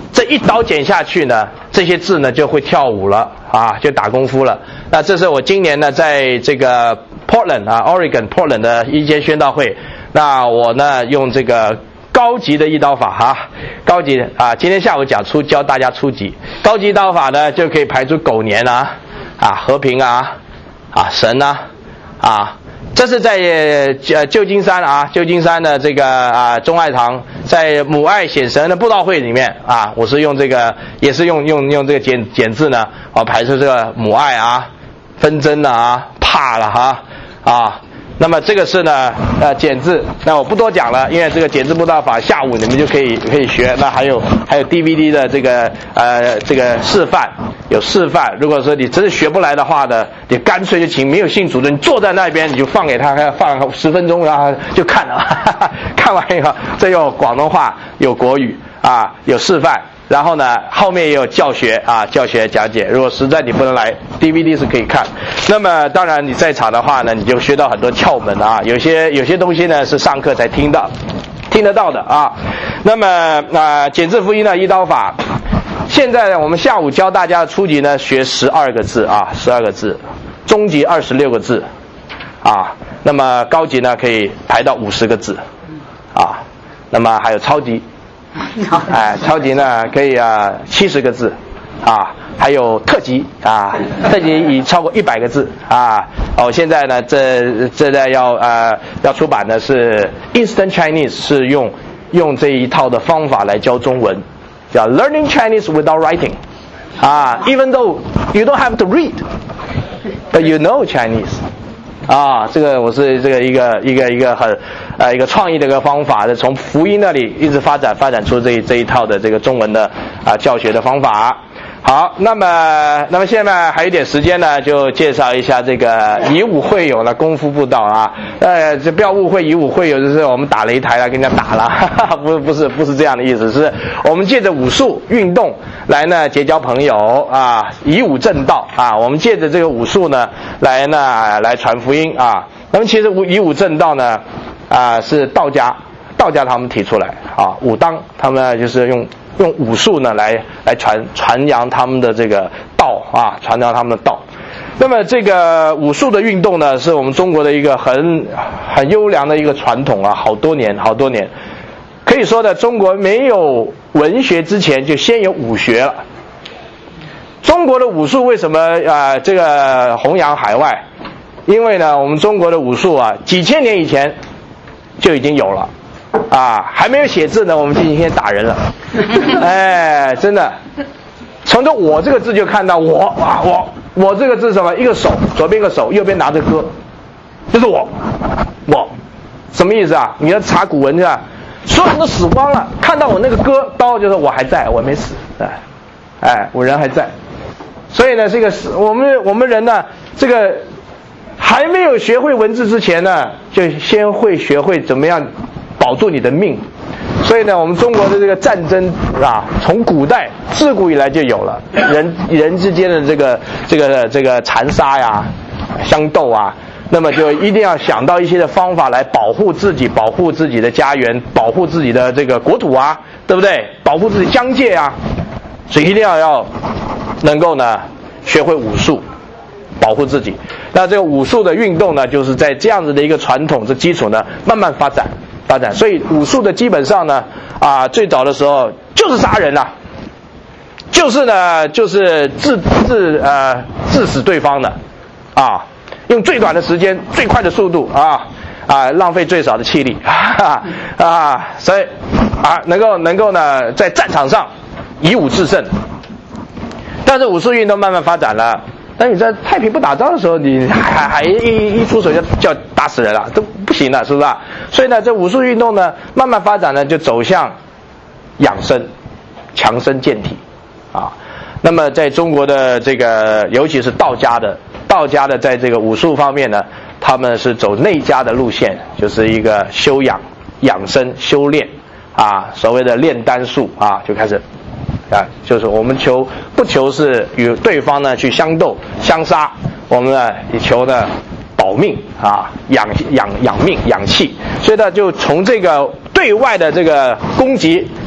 这一刀剪下去呢，这些字呢就会跳舞了啊，就打功夫了。那这是我今年呢在这个 Portland 啊 Oregon Portland 的一间宣道会，那我呢用这个高级的一刀法哈、啊，高级啊，今天下午讲初教大家初级，高级刀法呢就可以排出狗年啊啊和平啊啊神啊啊。这是在呃旧金山啊，旧金山的这个啊中爱堂，在母爱显神的布道会里面啊，我是用这个，也是用用用这个简简字呢，啊排出这个母爱啊、纷争啊、怕了哈 啊, 啊。那么这个是呢呃简字，那我不多讲了，因为这个简字布道法下午你们就可以可以学。那还有还有 D V D 的这个呃这个示范，有示范。如果说你真的学不来的话呢，你干脆就请没有信主的，你坐在那边你就放给他，放十分钟，然后就看了，看完以后这有广东话，有国语啊，有示范。然后呢，后面也有教学啊，教学讲解。如果实在你不能来 ，D V D 是可以看。那么当然你在场的话呢，你就学到很多窍门啊。有些有些东西呢是上课才听到，听得到的啊。那么啊、呃，简字福音的一刀法，现在我们下午教大家的初级呢学十二个字啊，十二个字，中级二十六个字啊。那么高级呢可以排到五十个字啊。那么还有超级。哎，超级呢可以啊七十个字啊，还有特级啊，特级已超过一百个字啊。哦，现在呢这这在要呃要出版的是 Instant Chinese， 是用用这一套的方法来教中文，叫 Learning Chinese without writing 啊 ，Even though you don't have to read, but you know Chinese。啊，这个我是这个一个一个一个很呃一个创意的一个方法，从福音那里一直发展发展出这一这一套的这个中文的啊教学的方法。好，那么那么现在还有一点时间呢，就介绍一下这个以武会友的功夫布道啊。呃，这不要误会，以武会友就是我们打擂台了，跟人家打了，哈哈，不不是不是这样的意思，是我们借着武术运动来呢结交朋友啊，以武正道啊。我们借着这个武术呢来呢来传福音啊。那么其实以武正道呢啊是道家道家他们提出来啊，武当他们呢就是用。用武术呢来来传传扬他们的这个道啊，传扬他们的道。那么这个武术的运动呢，是我们中国的一个很很优良的一个传统啊，好多年好多年。可以说呢，中国没有文学之前就先有武学了。中国的武术为什么啊、呃、这个弘扬海外？因为呢，我们中国的武术啊，几千年以前就已经有了。啊，还没有写字呢，我们就已经先打人了。哎，真的，从这我这个字就看到我啊，我我这个字什么？一个手，左边一个手，右边拿着戈，就是我，我，什么意思啊？你要查古文是吧？所有人都死光了，看到我那个戈刀，就是我还在，我没死，哎，哎，我人还在。所以呢，这个是我们我们人呢，这个还没有学会文字之前呢，就先会学会怎么样。保住你的命，所以呢，我们中国的这个战争啊，从古代自古以来就有了，人人之间的这个这个这个残杀呀、相斗啊，那么就一定要想到一些的方法来保护自己，保护自己的家园，保护自己的这个国土啊，对不对？保护自己疆界啊，所以一定要要能够呢学会武术，保护自己。那这个武术的运动呢，就是在这样子的一个传统的基础呢，慢慢发展。发展，所以武术的基本上呢，啊，最早的时候就是杀人啊，就是呢，就是致致呃致死对方的，啊，用最短的时间、最快的速度啊啊，浪费最少的气力啊啊，所以啊，能够能够呢，在战场上以武制胜。但是武术运动慢慢发展了。但你在太平不打仗的时候，你还还一一出手就就要打死人了，都不行了，是不是啊？所以呢，这武术运动呢，慢慢发展呢，就走向养生、强身健体啊。那么在中国的这个，尤其是道家的，道家的在这个武术方面呢，他们是走内家的路线，就是一个修养、养生、修炼啊，所谓的炼丹术啊，就开始。啊，就是我们求不求是与对方呢去相斗相杀，我们呢也求呢保命啊，养养养命养气，所以呢就从这个对外的这个攻击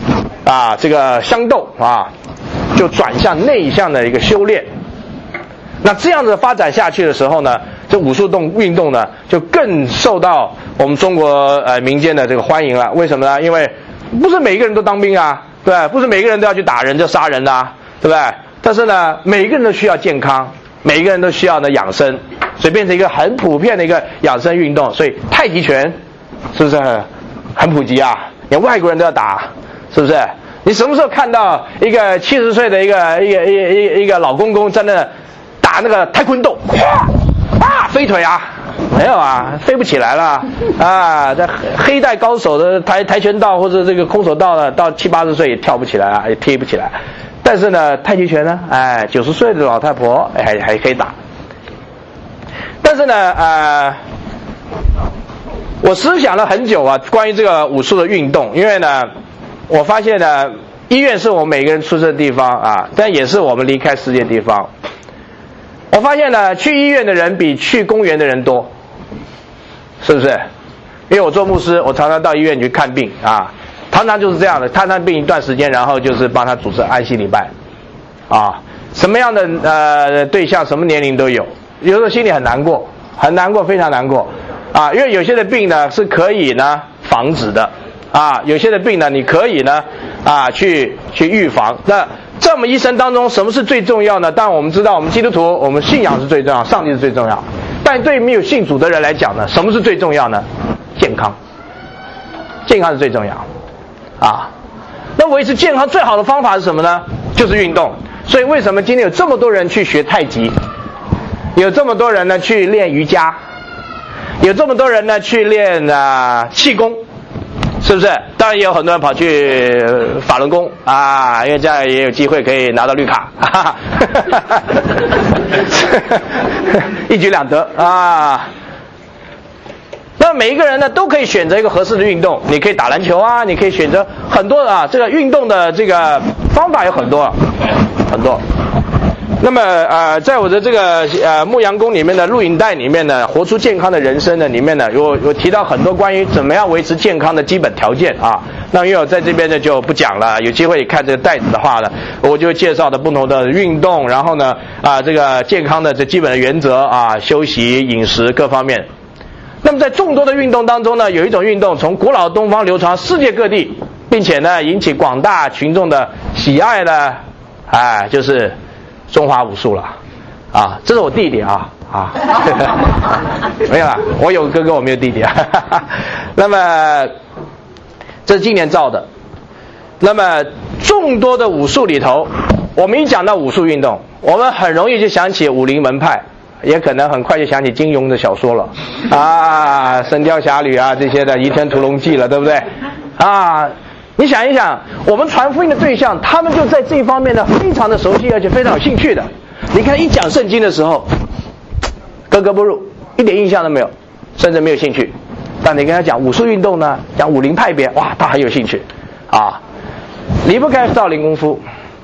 啊这个相斗啊，就转向内向的一个修炼。那这样子发展下去的时候呢，这武术动运动呢就更受到我们中国呃民间的这个欢迎了。为什么呢？因为不是每一个人都当兵啊，对吧？不是每一个人都要去打人就杀人啊，对不对？但是呢，每一个人都需要健康，每一个人都需要呢养生，所以变成一个很普遍的一个养生运动。所以太极拳是不是很很普及啊？连外国人都要打，是不是？你什么时候看到一个七十岁的一个一个一个一个一个老公公在那打那个跆拳道，哗啊飞腿啊？没有啊，飞不起来了啊！这黑带高手的跆跆拳道或者这个空手道呢，到七八十岁也跳不起来啊，也踢不起来。但是呢，太极拳呢，哎，九十岁的老太婆还还可以打。但是呢，呃，我思想了很久啊，关于这个武术的运动，因为呢，我发现呢，医院是我们每个人出生的地方啊，但也是我们离开世界的地方。我发现呢，去医院的人比去公园的人多，是不是？因为我做牧师，我常常到医院去看病啊，常常就是这样的，看看病一段时间，然后就是帮他主持安息礼拜，啊，什么样的呃对象，什么年龄都有，有时候心里很难过，很难过，非常难过，啊，因为有些的病呢是可以呢防止的，啊，有些的病呢你可以呢啊去去预防。那在我们一生当中，什么是最重要呢？当然我们知道，我们基督徒，我们信仰是最重要，上帝是最重要。但对于没有信主的人来讲呢，什么是最重要呢？健康，健康是最重要啊。那维持健康最好的方法是什么呢？就是运动。所以为什么今天有这么多人去学太极，有这么多人呢去练瑜伽，有这么多人呢去练啊气功，是不是？当然也有很多人跑去法轮功啊，因为这样也有机会可以拿到绿卡，哈哈一举两得啊。那每一个人呢都可以选择一个合适的运动，你可以打篮球啊，你可以选择很多啊，这个运动的这个方法有很多很多。那么呃，在我的这个呃牧羊宫里面的录影带里面呢，活出健康的人生呢里面呢，有有提到很多关于怎么样维持健康的基本条件啊。那因为我在这边呢就不讲了，有机会看这个带子的话呢，我就介绍的不同的运动，然后呢啊这个健康的这基本的原则啊，休息、饮食各方面。那么在众多的运动当中呢，有一种运动从古老东方流传世界各地，并且呢引起广大群众的喜爱呢，哎，就是中华武术了，啊，这是我弟弟啊啊，没有啦，我有哥哥，我没有弟弟啊。那么这是今年造的。那么众多的武术里头，我们一讲到武术运动，我们很容易就想起武林门派，也可能很快就想起金庸的小说了啊，《神雕侠侣》啊这些的，《倚天屠龙记》了，对不对？啊。你想一想，我们传福音的对象，他们就在这一方面呢非常的熟悉，而且非常有兴趣的。你看一讲圣经的时候，格格不入，一点印象都没有，甚至没有兴趣。但你跟他讲武术运动呢，讲武林派别，哇，他很有兴趣啊，离不开少林功夫，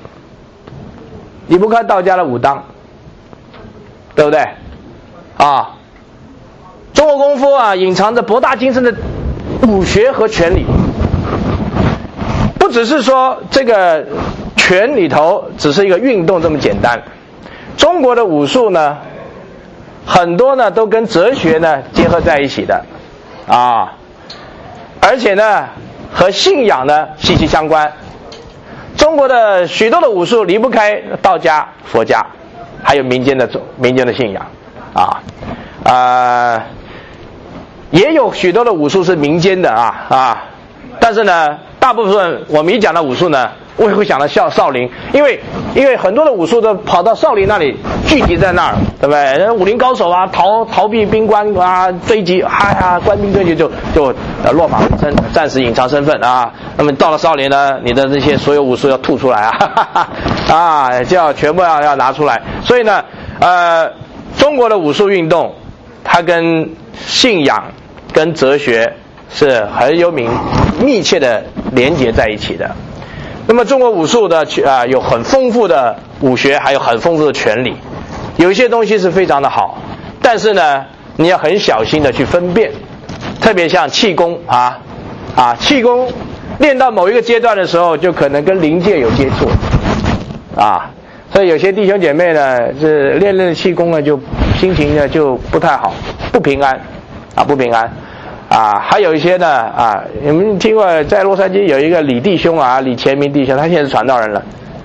离不开道家的武当，对不对？啊，中国功夫啊，隐藏着博大精深的武学和拳理。不只是说这个拳里头只是一个运动这么简单，中国的武术呢，很多呢都跟哲学呢结合在一起的啊，而且呢和信仰呢息息相关。中国的许多的武术离不开道家、佛家，还有民间的民间的信仰啊啊、呃，也有许多的武术是民间的啊啊，但是呢。大部分我们一讲到武术呢，我也会想到少少林，因为因为很多的武术都跑到少林那里聚集在那儿，对不对？武林高手啊，逃逃避兵官啊，追击，哎呀，官兵追击就就呃落马身，暂时隐藏身份啊。那么到了少林呢，你的这些所有武术要吐出来啊，哈哈哈啊，就要全部要要拿出来。所以呢，呃，中国的武术运动，它跟信仰、跟哲学是很有密密切的连结在一起的。那么中国武术的啊、呃、有很丰富的武学，还有很丰富的拳理，有一些东西是非常的好，但是呢你要很小心的去分辨，特别像气功啊啊气功练到某一个阶段的时候，就可能跟灵界有接触啊。所以有些弟兄姐妹呢，是练练气功呢，就心情呢就不太好，不平安啊，不平安啊。还有一些呢啊，你们听过在洛杉矶有一个李弟兄啊，李前明弟兄，他现在是传道人了。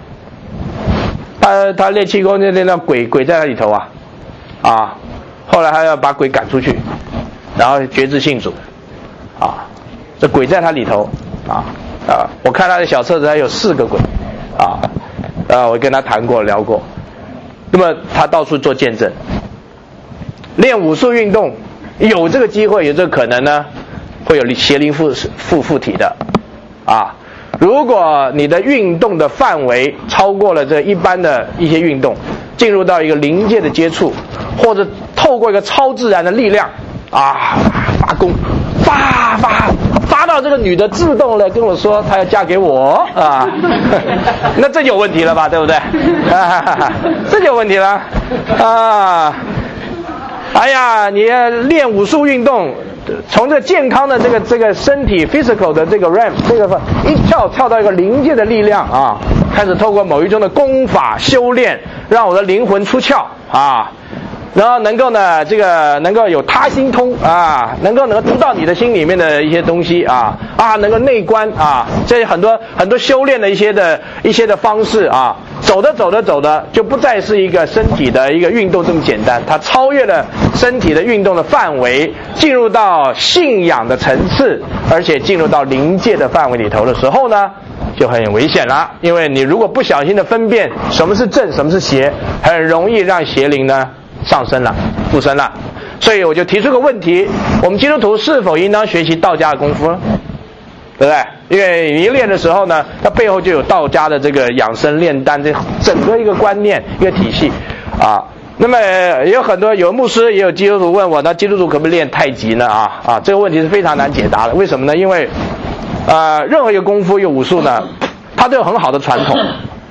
他他练气功就练到鬼鬼在那里头啊啊，后来还要把鬼赶出去，然后决志信主啊，这鬼在他里头啊啊，我看他的小册子还有四个鬼啊。啊，我跟他谈过聊过，那么他到处做见证，练武术运动有这个机会，有这个可能呢，会有邪灵附附附体的啊。如果你的运动的范围超过了这一般的一些运动，进入到一个灵界的接触，或者透过一个超自然的力量啊发功发发发到这个女的自动的跟我说她要嫁给我啊，那这就有问题了吧，对不对？啊，这就有问题了啊！哎呀，你练武术运动，从这健康的这个这个身体 physical 的这个 ram 这个一跳跳到一个灵界的力量啊，开始透过某一种的功法修炼，让我的灵魂出窍啊。然后能够呢，这个能够有他心通啊，能够能够读到你的心里面的一些东西啊啊，能够内观啊，这些很多很多修炼的一些的一些的方式啊，走着走着走的就不再是一个身体的一个运动这么简单，它超越了身体的运动的范围，进入到信仰的层次，而且进入到灵界的范围里头的时候呢，就很危险了，因为你如果不小心的分辨什么是正，什么是邪，很容易让邪灵呢上升了，附身了。所以我就提出个问题，我们基督徒是否应当学习道家的功夫呢？对不对？因为你练的时候呢，它背后就有道家的这个养生炼丹这整个一个观念一个体系啊。那么也有很多有牧师也有基督徒问我，那基督徒可不可以练太极呢？啊啊，这个问题是非常难解答的。为什么呢？因为呃，任何一个功夫有武术呢，它都有很好的传统，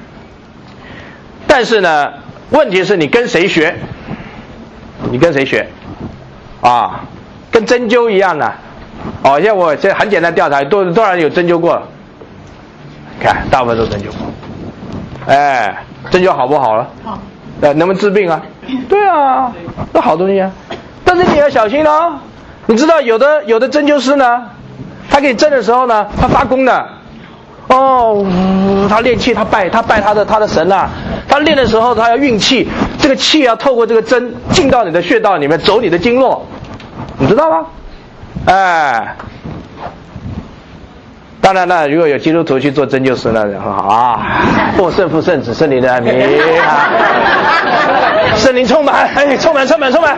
但是呢，问题是你跟谁学？你跟谁学？啊，跟针灸一样的。哦，像我这很简单调查，多多少人有针灸过？看，大部分都针灸过。哎，针灸好不好了？好。呃，能不能治病啊？对啊，那好东西啊。但是你要小心哦。你知道有的有的针灸师呢，他给你针的时候呢，他发功的。哦，他练气，他拜他拜他的他的神啊。他练的时候，他要运气，这个气要透过这个针进到你的穴道里面，走你的经络，你知道吗？哎，当然了，如果有基督徒去做针灸师呢，很好啊，奉圣父圣子圣灵的名啊，圣灵充满，哎，充满充满充满，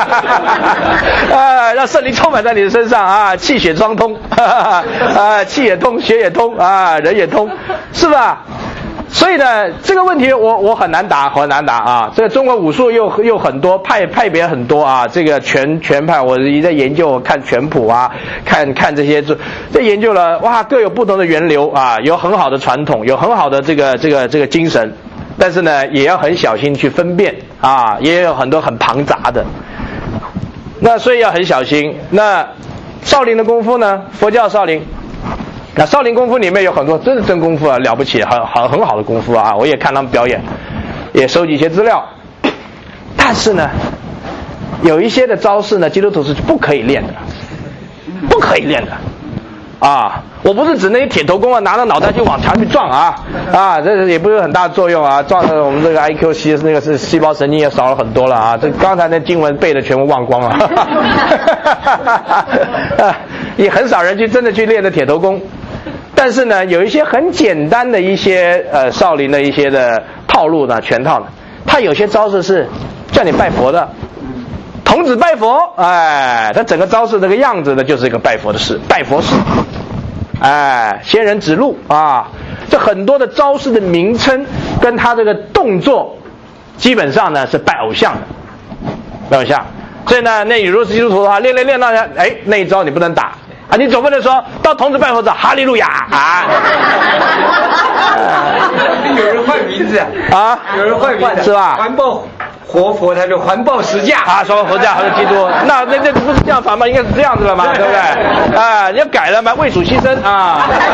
啊，让圣灵充满在你的身上啊，气血双通，啊，气也通，血也通啊，人也通，是吧？所以呢，这个问题我我很难答，很难答啊！这个中国武术又又很多派派别很多啊，这个全全派我一在研究，看全谱啊，看看这些这这研究了，哇，各有不同的源流啊，有很好的传统，有很好的这个这个这个精神，但是呢，也要很小心去分辨啊，也有很多很庞杂的，那所以要很小心。那少林的功夫呢？佛教少林。那少林功夫里面有很多真是真功夫啊，了不起，很很很好的功夫啊！我也看他们表演，也收集一些资料。但是呢，有一些的招式呢，基督徒是不可以练的，不可以练的啊！我不是指那些铁头功啊，拿着脑袋就往墙去撞啊啊，这也不是很大的作用啊，撞的我们这个 I Q 细那个是细胞神经也少了很多了啊！这刚才那经文背的全部忘光了，也很少人去真的去练的铁头功。但是呢，有一些很简单的一些呃少林的一些的套路呢，全套的，他有些招式是叫你拜佛的，童子拜佛，哎，他整个招式这个样子呢，就是一个拜佛的式，拜佛式，哎，仙人指路啊，这很多的招式的名称跟他这个动作，基本上呢是拜偶像的，拜偶像。所以呢，那你如果是基督徒的话，练练练到哎那一招你不能打。啊，你总不能说到童子拜佛者哈利路亚啊！ 有人换名字啊，有人换名字是吧？ 环抱活佛，他就环抱十架啊，说佛架还是基督？那那这不是这样法吗？应该是这样子了嘛，对不对？啊，你要改了嘛，为主牺牲啊！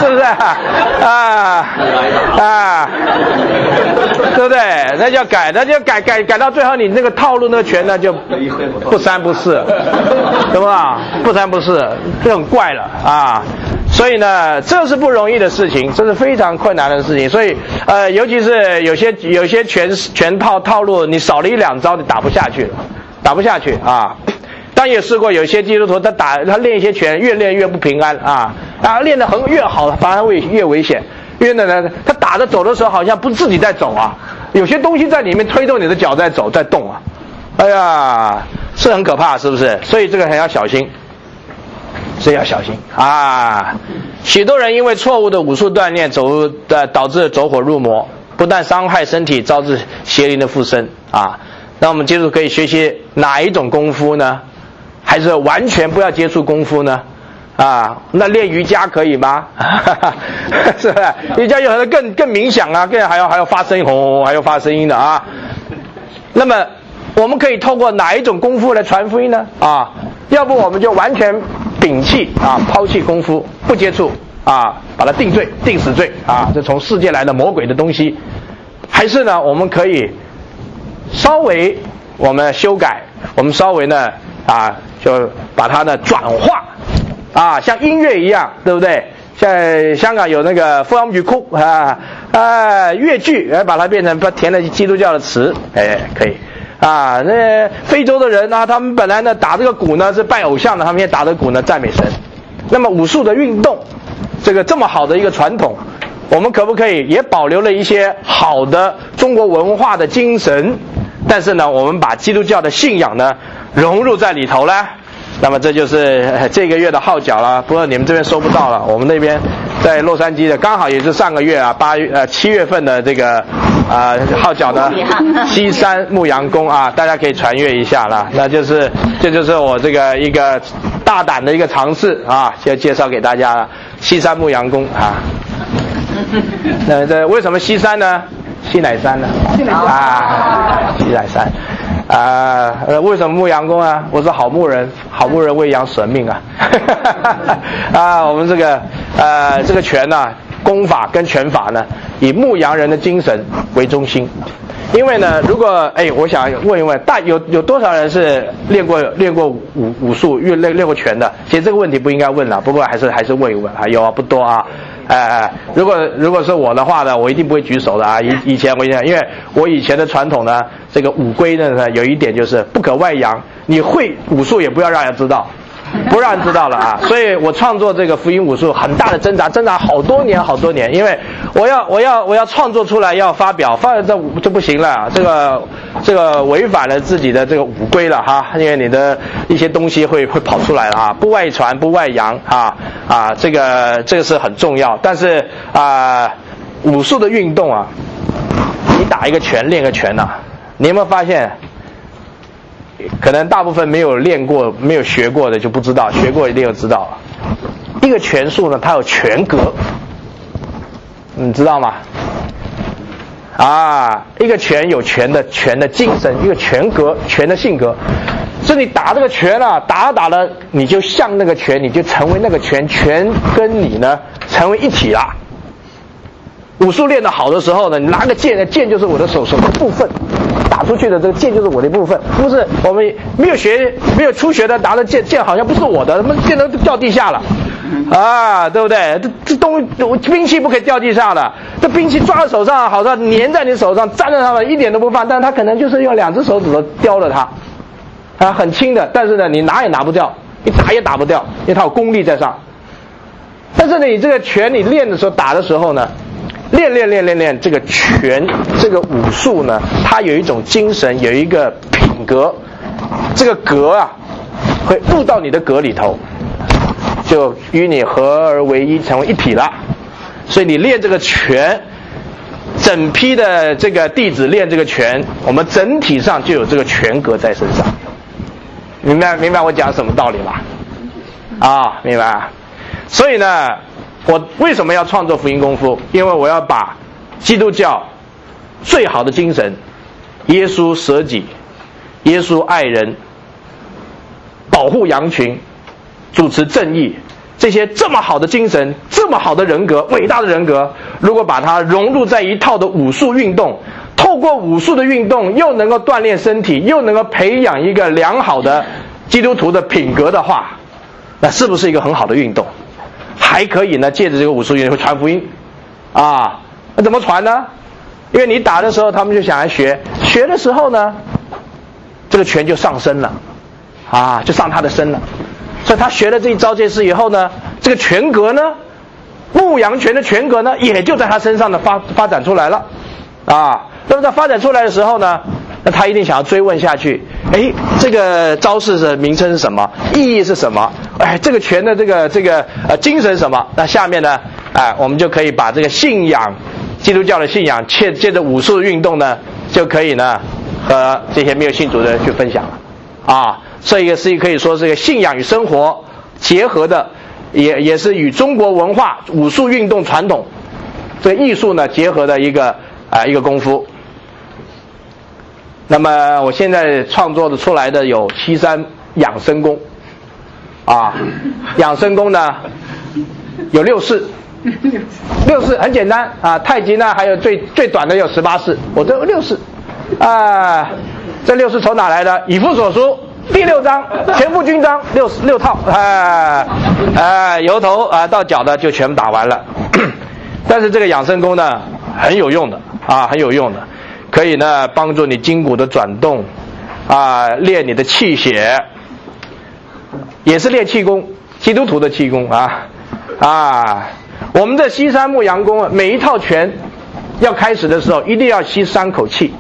是不是啊？啊啊，对不对？那就要改，那就要改改改到最后，你那个套路那个拳呢就不三不四，对吧？不三不四，就很怪了啊。所以呢，这是不容易的事情，这是非常困难的事情。所以，呃，尤其是有些有些拳拳套套路，你少了一两招，你打不下去了，打不下去啊。当然也试过，有些基督徒他打他练一些拳，越练越不平安啊，啊，练得很越好，反而会越危险。因为呢，他打着走的时候，好像不是自己在走啊，有些东西在里面推动你的脚在走，在动啊。哎呀，是很可怕，是不是？所以这个很要小心。是要小心啊！许多人因为错误的武术锻炼，走的导致走火入魔，不但伤害身体，招致邪灵的附身啊！那我们接触可以学习哪一种功夫呢？还是完全不要接触功夫呢？啊，那练瑜伽可以吗？是不是？瑜伽有很多更更冥想啊，更还要还要发声音，轰，还要发声音的啊。那么我们可以透过哪一种功夫来传福音呢？啊，要不我们就完全摒弃啊，抛弃功夫，不接触啊，把它定罪、定死罪啊，这从世界来的魔鬼的东西。还是呢，我们可以稍微我们修改，我们稍微呢啊，就把它呢转化啊，像音乐一样，对不对？在香港有那个风雨哭啊啊粤剧，来把它变成填了基督教的词，哎，可以。啊，那非洲的人啊，他们本来呢打这个鼓呢是拜偶像的，他们也打这个鼓呢赞美神。那么武术的运动，这个这么好的一个传统，我们可不可以也保留了一些好的中国文化的精神？但是呢，我们把基督教的信仰呢融入在里头呢？那么这就是这个月的号角了。不过你们这边收不到了，我们那边在洛杉矶的，刚好也是上个月啊，八月呃七月份的这个啊、呃、号角呢，西山牧羊宫啊，大家可以传阅一下啦。那就是这就是我这个一个大胆的一个尝试啊，就介绍给大家了。西山牧羊宫啊，那这为什么西山呢？西乃山呢？啊，西乃山。啊，呃，为什么牧羊宫啊？我是好牧人，好牧人为羊舍命啊！啊，我们这个呃这个拳呢、啊，功法跟拳法呢，以牧羊人的精神为中心。因为呢，如果哎，我想问一问，大有有多少人是练过练过武武术、练练练过拳的？其实这个问题不应该问了，不过还是还是问一问啊，有啊，不多啊。哎哎，如果如果是我的话呢，我一定不会举手的啊。以以前我讲，因为我以前的传统呢，这个武规呢，有一点就是不可外扬，你会武术也不要让人知道，不让人知道了啊。所以我创作这个福音武术很大的挣扎，挣扎好多年好多年，因为我要我要我要创作出来，要发表，发表这就不行了，这个这个违反了自己的这个武规了哈，因为你的一些东西会会跑出来了啊，不外传不外扬啊啊，这个这个是很重要。但是啊，武术的运动啊，你打一个拳练个拳啊，你有没有发现？可能大部分没有练过、没有学过的就不知道，学过一定就知道。一个拳术呢，它有拳格，你知道吗？啊，一个拳有拳的拳的精神，一个拳格，拳的性格。所以你打这个拳啊，打着打着，你就像那个拳，你就成为那个拳，拳跟你呢成为一体啦。武术练得好的时候呢，你拿个剑，剑就是我的手手的部分，打出去的这个剑就是我的一部分。不是我们没有学、没有初学的拿着剑，剑好像不是我的，那剑都掉地下了，啊，对不对？这这东西兵器不可以掉地上的，这兵器抓在手上，好像粘在你手上，粘在上面一点都不放，但是他可能就是用两只手指头叼了它，啊，很轻的，但是呢，你拿也拿不掉，你打也打不掉，因为它有功力在上。但是呢，你这个拳你练的时候、打的时候呢？练练练练练，这个拳，这个武术呢，它有一种精神，有一个品格，这个格啊，会入到你的格里头，就与你合而为一，成为一体了。所以你练这个拳，整批的这个弟子练这个拳，我们整体上就有这个拳格在身上。明白明白我讲什么道理吗？啊，明白。所以呢。我为什么要创作福音功夫？因为我要把基督教最好的精神，耶稣舍己，耶稣爱人，保护羊群，主持正义， 这些这么好的精神，这么好的人格，伟大的人格，如果把它融入在一套的武术运动，透过武术的运动，又能够锻炼身体，又能够培养一个良好的基督徒的品格的话，那是不是一个很好的运动？还可以呢，借着这个武术运动传福音啊。那怎么传呢？因为你打的时候，他们就想来学，学的时候呢，这个拳就上身了啊，就上他的身了。所以他学了这一招这事以后呢，这个拳格呢，牧羊拳的拳格呢，也就在他身上呢发发展出来了啊。那么在发展出来的时候呢，那他一定想要追问下去，哎，这个招式的名称是什么？意义是什么？哎，这个拳的这个这个呃精神什么？那下面呢，哎，我们就可以把这个信仰，基督教的信仰，借借着武术运动呢，就可以呢和这些没有信主的人去分享了啊。这个是可以说是一个信仰与生活结合的，也也是与中国文化武术运动传统这个艺术呢结合的一个啊、呃、一个功夫。那么我现在创作的出来的有七山养生功啊，养生功呢有六式，六式很简单啊，太极呢还有最最短的有十八式，我这有六式啊。这六式从哪来的？以父所书第六章全副军章六六套，哎哎，由头啊到脚的就全部打完了。但是这个养生功呢很有用的啊，很有用的，可以呢帮助你筋骨的转动啊，练你的气血，也是练气功，基督徒的气功啊啊。我们的吸三牧羊功，每一套拳要开始的时候一定要吸三口气。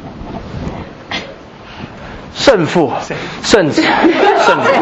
胜负、胜子、胜利，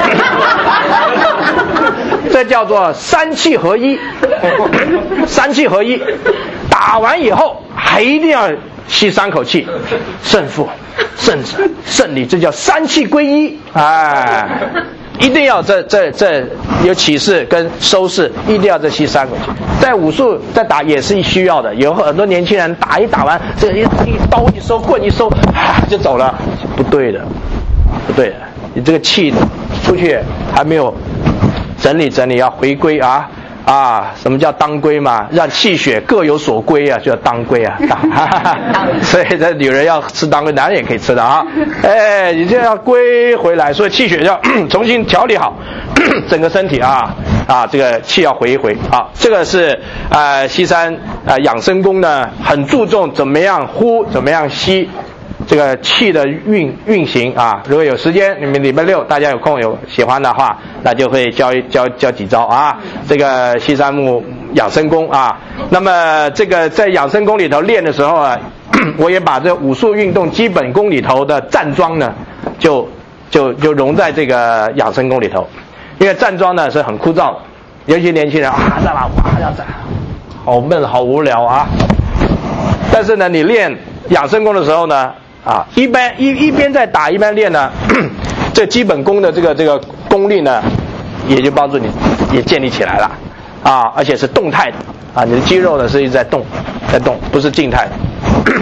这叫做三气合一。三气合一，打完以后还一定要吸三口气，胜负、胜子、胜利，这叫三气归一。哎，一定要这这这有起势跟收势，一定要这吸三口气。在武术在打也是需要的，有很多年轻人打一打完，这一一刀一收，棍一收，啊就走了，不对的，不对的，你这个气出去还没有整理整理，要回归啊啊！什么叫当归嘛？让气血各有所归啊，就叫当归啊。当所以这女人要吃当归，男人也可以吃的啊。哎，你这要归回来，所以气血要重新调理好整个身体啊啊，这个气要回一回啊。这个是呃西山啊、呃、养生功呢，很注重怎么样呼，怎么样吸。这个气的运运行啊，如果有时间，你们礼拜六大家有空有喜欢的话，那就会教教教几招啊。这个西山木养生功啊，那么这个在养生功里头练的时候啊，我也把这武术运动基本功里头的站桩呢，就就就融在这个养生功里头，因为站桩呢是很枯燥的，尤其年轻人啊，在那哇要站，好闷好无聊啊。但是呢，你练养生功的时候呢。啊，一般一一边在打一边练呢，这基本功的这个这个功力呢，也就帮助你也建立起来了啊，而且是动态的啊，你的肌肉呢是一直在动，在动，不是静态的。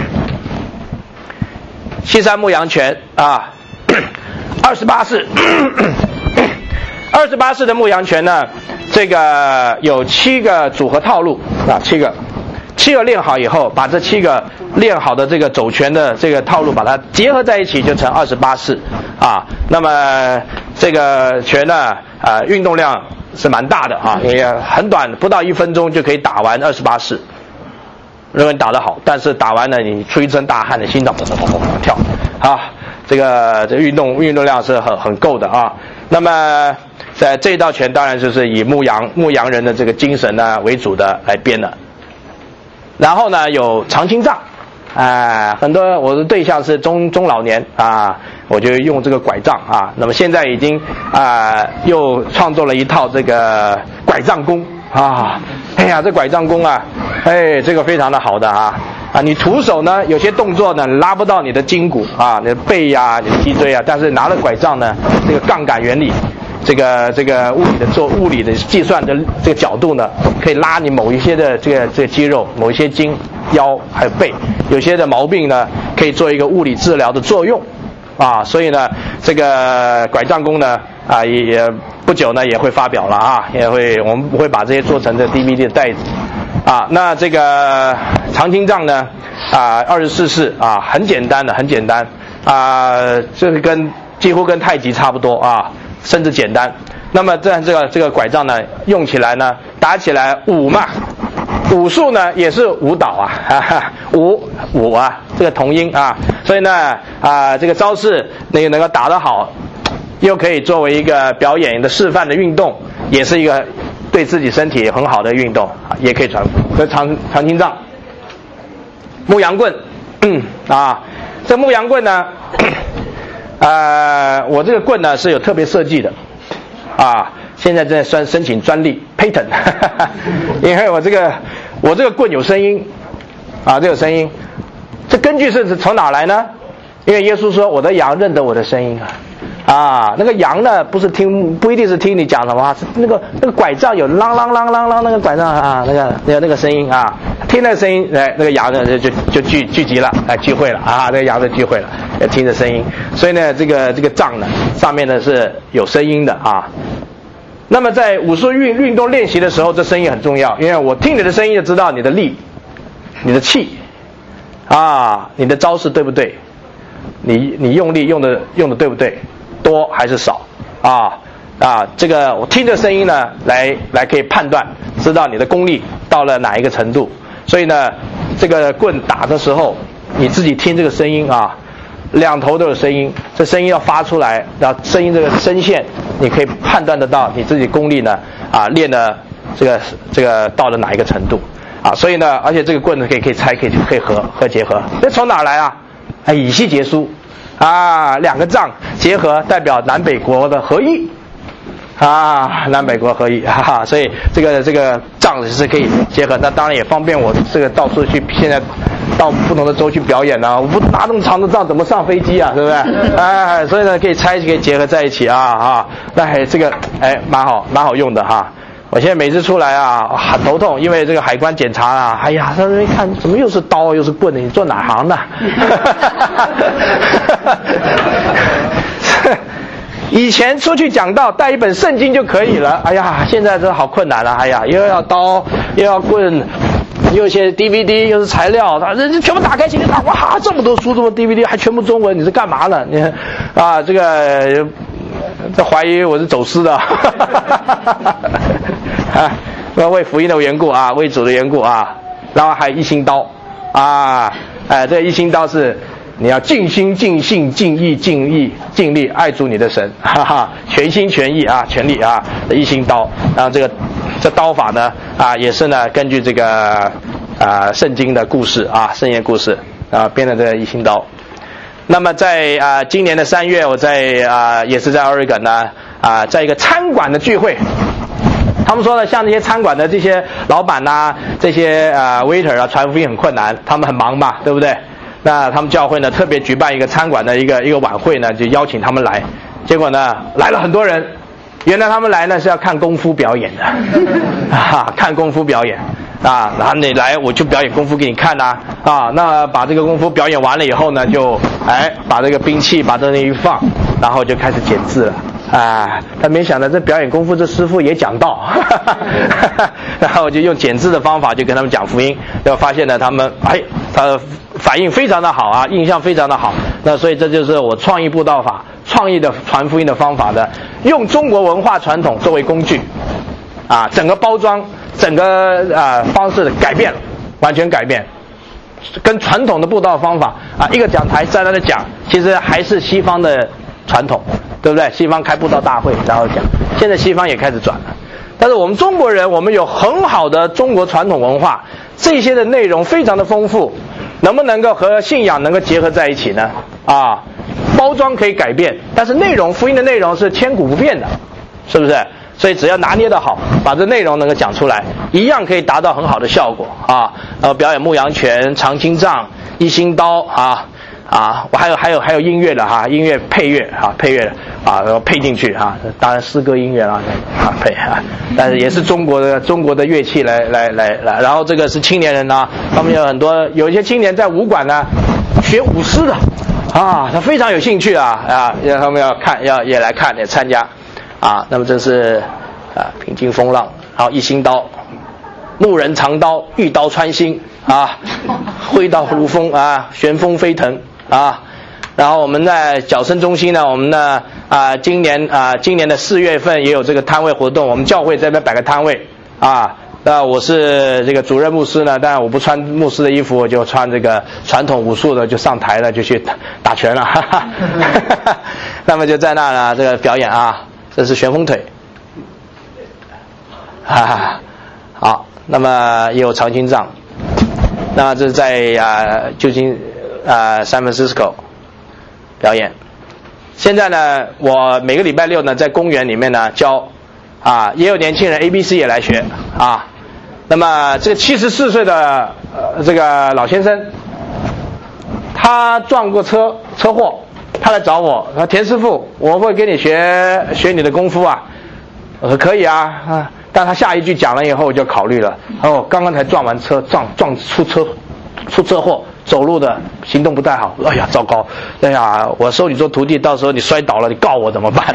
西山牧羊拳啊，二十八式，二十八式的牧羊拳呢，这个有七个组合套路啊，七个。七个练好以后，把这七个练好的这个走拳的这个套路，把它结合在一起，就成二十八式啊。那么这个拳呢，啊、呃，运动量是蛮大的啊，也很短，不到一分钟就可以打完二十八式。如果你打得好，但是打完呢，你出一身大汗的，心脏砰砰砰砰跳啊，这个这运动运动量是很很够的啊。那么在这一道拳，当然就是以牧羊牧羊人的这个精神呢为主的来编的。然后呢，有长青杖，啊、呃，很多我的对象是中中老年啊，我就用这个拐杖啊。那么现在已经啊、呃，又创作了一套这个拐杖功啊。哎呀，这拐杖功啊，哎，这个非常的好的啊啊！你徒手呢，有些动作呢拉不到你的筋骨啊，你的背呀、啊、你的脊椎啊，但是拿了拐杖呢，这个杠杆原理。这个这个物理的做物理的计算的这个角度呢，可以拉你某一些的这个这个肌肉，某一些筋、腰还有背，有些的毛病呢，可以做一个物理治疗的作用，啊，所以呢，这个拐杖功呢，啊也不久呢也会发表了啊，也会我们会把这些做成这 D V D 的袋子啊。那这个长青杖呢啊，二十四式啊，很简单的，很简单啊，这个跟几乎跟太极差不多啊，甚至简单。那么这这个这个拐杖呢，用起来呢，打起来武嘛，武术呢也是舞蹈啊，哈哈，武武啊，这个同音啊，所以呢啊，这个招式那个能够打得好，又可以作为一个表演的示范的运动，也是一个对自己身体很好的运动啊，也可以传。这长长青杖、牧羊棍，嗯啊，这牧羊棍呢，呃，我这个棍呢是有特别设计的。啊，现在正在申申请专利 patent， 因为我这个我这个棍有声音，啊，这有声音，这根据是从哪来呢？因为耶稣说我的羊认得我的声音啊，啊，那个羊呢不是听不一定是听你讲什么话，是那个那个拐杖有啷啷啷啷啷那个拐杖啊，那个那个那个声音啊，听那个声音，哎，那个羊呢就就就聚聚集了，哎，聚会了啊，那个羊就聚会了，也听着声音，所以呢，这个这个杖呢上面呢是有声音的啊。那么在武术运运动练习的时候，这声音很重要，因为我听你的声音就知道你的力、你的气，啊，你的招式对不对？你你用力用的用的对不对？多还是少？啊啊，这个我听着声音呢，来来可以判断，知道你的功力到了哪一个程度。所以呢，这个棍打的时候，你自己听这个声音啊。两头都有声音，这声音要发出来，然后声音这个声线，你可以判断得到你自己功力呢啊练的这个这个到了哪一个程度啊，所以呢，而且这个棍子可以可以拆，可以可以合合结合，这从哪来啊？啊，以西结书啊，两个杖结合，代表南北国的合一啊，南北国合一，哈哈，所以这个这个杖是可以结合，那当然也方便我这个到处去现在。到不同的州去表演呢、啊，我不拿那么长的杖怎么上飞机啊，对不对？哎，所以呢可以拆，可以结合在一起啊啊，那还这个哎蛮好蛮好用的哈。我现在每次出来啊很头痛，因为这个海关检查啊，哎呀，他说看怎么又是刀又是棍的，你做哪行的？以前出去讲道带一本圣经就可以了，哎呀，现在这好困难了，哎呀，又要刀又要棍。又一些 D V D 又是材料，他人家全部打开进去看，哇，这么多书，这么 D V D 还全部中文，你是干嘛呢？你啊，这个这怀疑我是走私的，啊，为福音的缘故啊，为主的缘故啊，然后还有一心刀啊，哎，这一心刀是你要尽心尽性尽意尽意尽力爱主你的神，哈哈，全心全意啊，全力啊，一心刀，然后这个。这刀法呢啊也是呢根据这个啊圣经的故事啊圣经的故事啊编的这个一心刀。那么在啊今年的三月，我在啊也是在 Oregon 呢啊在一个餐馆的聚会，他们说呢像这些餐馆的这些老板呐、啊、这些啊 waiter 啊传福音很困难，他们很忙嘛，对不对？那他们教会呢特别举办一个餐馆的一个一个晚会呢，就邀请他们来，结果呢来了很多人。原来他们来呢是要看功夫表演的，啊，看功夫表演啊，然后你来我就表演功夫给你看呐、啊，啊，那把这个功夫表演完了以后呢，就哎把这个兵器把这里一放，然后就开始剪字了。啊，他没想到这表演功夫这师傅也讲道，然后我就用剪字的方法就跟他们讲福音，然后发现呢他们哎他反应非常的好啊，印象非常的好。那所以这就是我创意布道法、创意的传福音的方法的，用中国文化传统作为工具，啊，整个包装、整个啊方式改变了，完全改变。跟传统的布道方法啊，一个讲台在那里讲，其实还是西方的传统，对不对？西方开布道大会然后讲，现在西方也开始转了。但是我们中国人，我们有很好的中国传统文化，这些的内容非常的丰富，能不能够和信仰能够结合在一起呢？啊，包装可以改变，但是内容福音的内容是千古不变的，是不是？所以只要拿捏得好，把这内容能够讲出来，一样可以达到很好的效果啊！呃，表演牧羊拳、长青杖、一心刀啊啊，我还有还有还有音乐的哈、啊，音乐配乐啊，配乐啊，然后配进去啊，当然诗歌音乐啦啊配啊，但是也是中国的中国的乐器来来来来，然后这个是青年人呢、啊，他们有很多有一些青年在武馆呢学舞狮的啊，他非常有兴趣啊啊，让他们要看要也来看也参加。 啊，那么这是啊平静风浪，然后一心刀，怒人藏刀，欲刀穿心啊，挥刀如风啊，旋风飞腾啊。然后我们在角声中心呢，我们呢啊今年啊今年的四月份也有这个摊位活动，我们教会这边摆个摊位啊。那我是这个主任牧师呢，但我不穿牧师的衣服，我就穿这个传统武术的，就上台了，就去打打拳了。哈哈那么就在那呢，这个表演啊，这是旋风腿，哈哈。好，那么也有长青杖，那么这是在啊旧金啊 San Francisco 表演。现在呢，我每个礼拜六呢，在公园里面呢教。啊，也有年轻人 A B C 也来学啊。那么这个七十四岁的呃这个老先生，他撞过车车祸，他来找我，说田师傅，我会跟你学学你的功夫啊。我说可以啊啊，但他下一句讲了以后，我就考虑了。哦，刚刚才撞完车，撞撞出车出车祸，走路的行动不太好。哎呀，糟糕！哎呀，我收你做徒弟，到时候你摔倒了，你告我怎么办？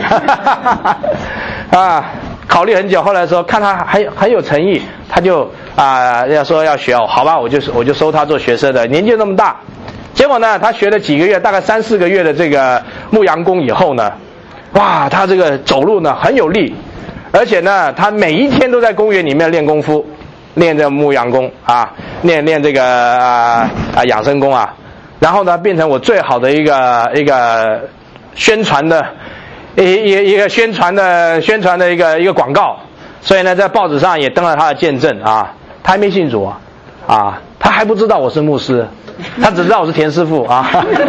啊。考虑很久，后来说看他很很有诚意，他就啊要说要学哦，好吧，我就我就收他做学生的，年纪那么大。结果呢，他学了几个月，大概三四个月的这个牧羊功以后呢，哇，他这个走路呢很有力，而且呢，他每一天都在公园里面练功夫，练这牧羊功啊，练练这个啊啊养生功啊，然后呢，变成我最好的一个一个宣传的。一一一个宣传的宣传的一个一个广告，所以呢，在报纸上也登了他的见证啊。他还没信主啊，啊，他还不知道我是牧师，他只知道我是田师傅啊。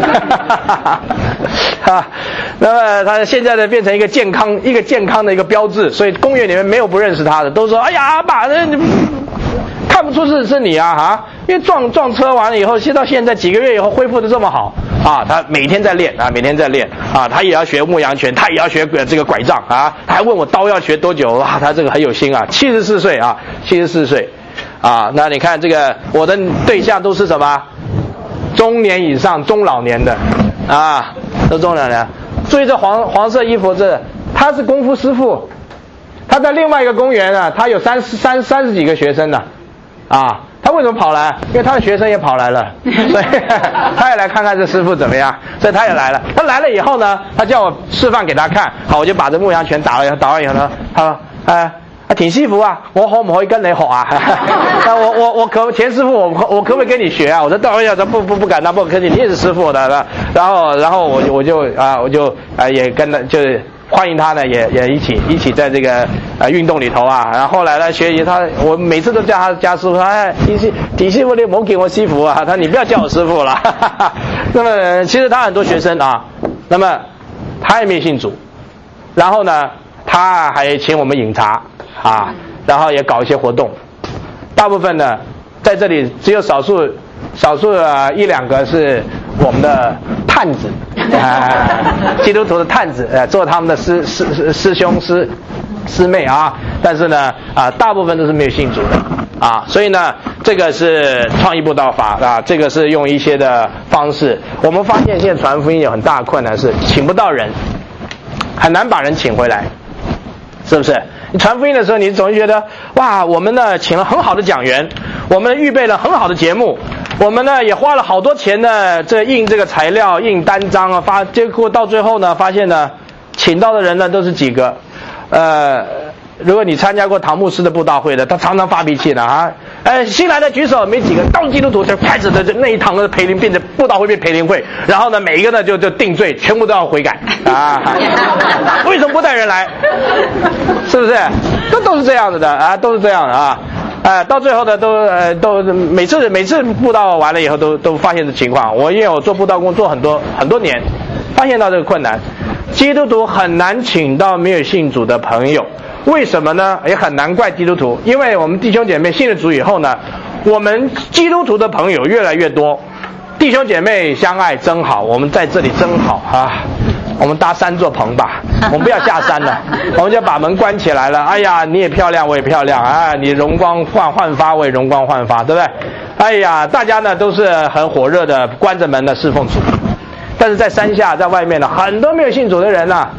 啊，那么他现在呢，变成一个健康一个健康的一个标志，所以公园里面没有不认识他的，都说哎呀，爸，你看不出是是你啊啊，因为撞撞车完了以后，到现在几个月以后恢复的这么好。啊，他每天在练啊，每天在练啊，他也要学牧羊拳，他也要学这个拐杖啊，他还问我刀要学多久啊，他这个很有心啊，七十四岁啊，七十四岁啊，那你看这个我的对象都是什么？中年以上、中老年的啊，都中老年。注意这黄黄色衣服，这他是功夫师傅，他在另外一个公园啊，他有三十三三十几个学生呢，啊。他为什么跑来？因为他的学生也跑来了，所以他也来看看这师傅怎么样，所以他也来了。他来了以后呢，他叫我示范给他看，好，我就把这牧羊拳打了，打完以后呢，他说，哎、呃，田師傅啊，我可唔可以跟你學啊？那我我我可田師傅，我我可不可以跟你學啊？我說當然要，不不不敢，那不可以，你也是師傅的。然後然後我我就啊我就啊也跟他就。歡迎他呢，也也一起一起在這個呃運動裡頭啊。然後後來呢，學習他，我每次都叫他叫師傅，哎，田師田師傅，你唔好叫我師傅啊，他說你不要叫我師傅了。哈哈哈。那麼其實他很多學生啊，那麼他也沒信主，然後呢，他還請我們飲茶啊，然後也搞一些活動。大部分呢，在這裡只有少數少數啊一兩個是我們的探子。啊，基督徒的探子，呃，做他们的师师師兄師師妹啊，但是呢，啊，大部分都是沒有信主的啊，所以呢，這個是創意布道法啊，這個是用一些的方式。我們發現現在傳福音有很大的困難是請不到人，很難把人請回來，是不是？你傳福音的時候，你總是覺得哇，我們呢請了很好的講員，我們預備了很好的節目。我們呢也花了好多錢呢，這印這個材料、印單張啊，發結果到最後呢，發現呢，請到的人呢都是幾個，呃，如果你參加過唐牧師的布道會的，他常常發脾氣的啊，哎，新來的舉手沒幾個，到基督徒就開始的那一堂的培靈變成布道會變培靈會，然後呢每一個呢就就定罪，全部都要悔改啊，為什麼不帶人來？是不是？都都是這樣子的啊，都是這樣的啊。哎、呃，到最後呢，都呃都每次每次布道完了以後都，都都發現這情況。我因為我做布道工作很多很多年，發現到這個困難，基督徒很難請到沒有信主的朋友。為什麼呢？也很難怪基督徒，因為我們弟兄姐妹信了主以後呢，我們基督徒的朋友越來越多，弟兄姐妹相愛真好，我們在這裡真好啊。我們搭三座棚吧，我們不要下山了，我們就把門關起來了。哎呀，你也漂亮，我也漂亮啊！你容光煥煥發，我也容光煥發，對不對？哎呀，大家呢都是很火熱的，關着門的侍奉主。但是在山下，在外面呢，很多沒有信主的人呢、啊，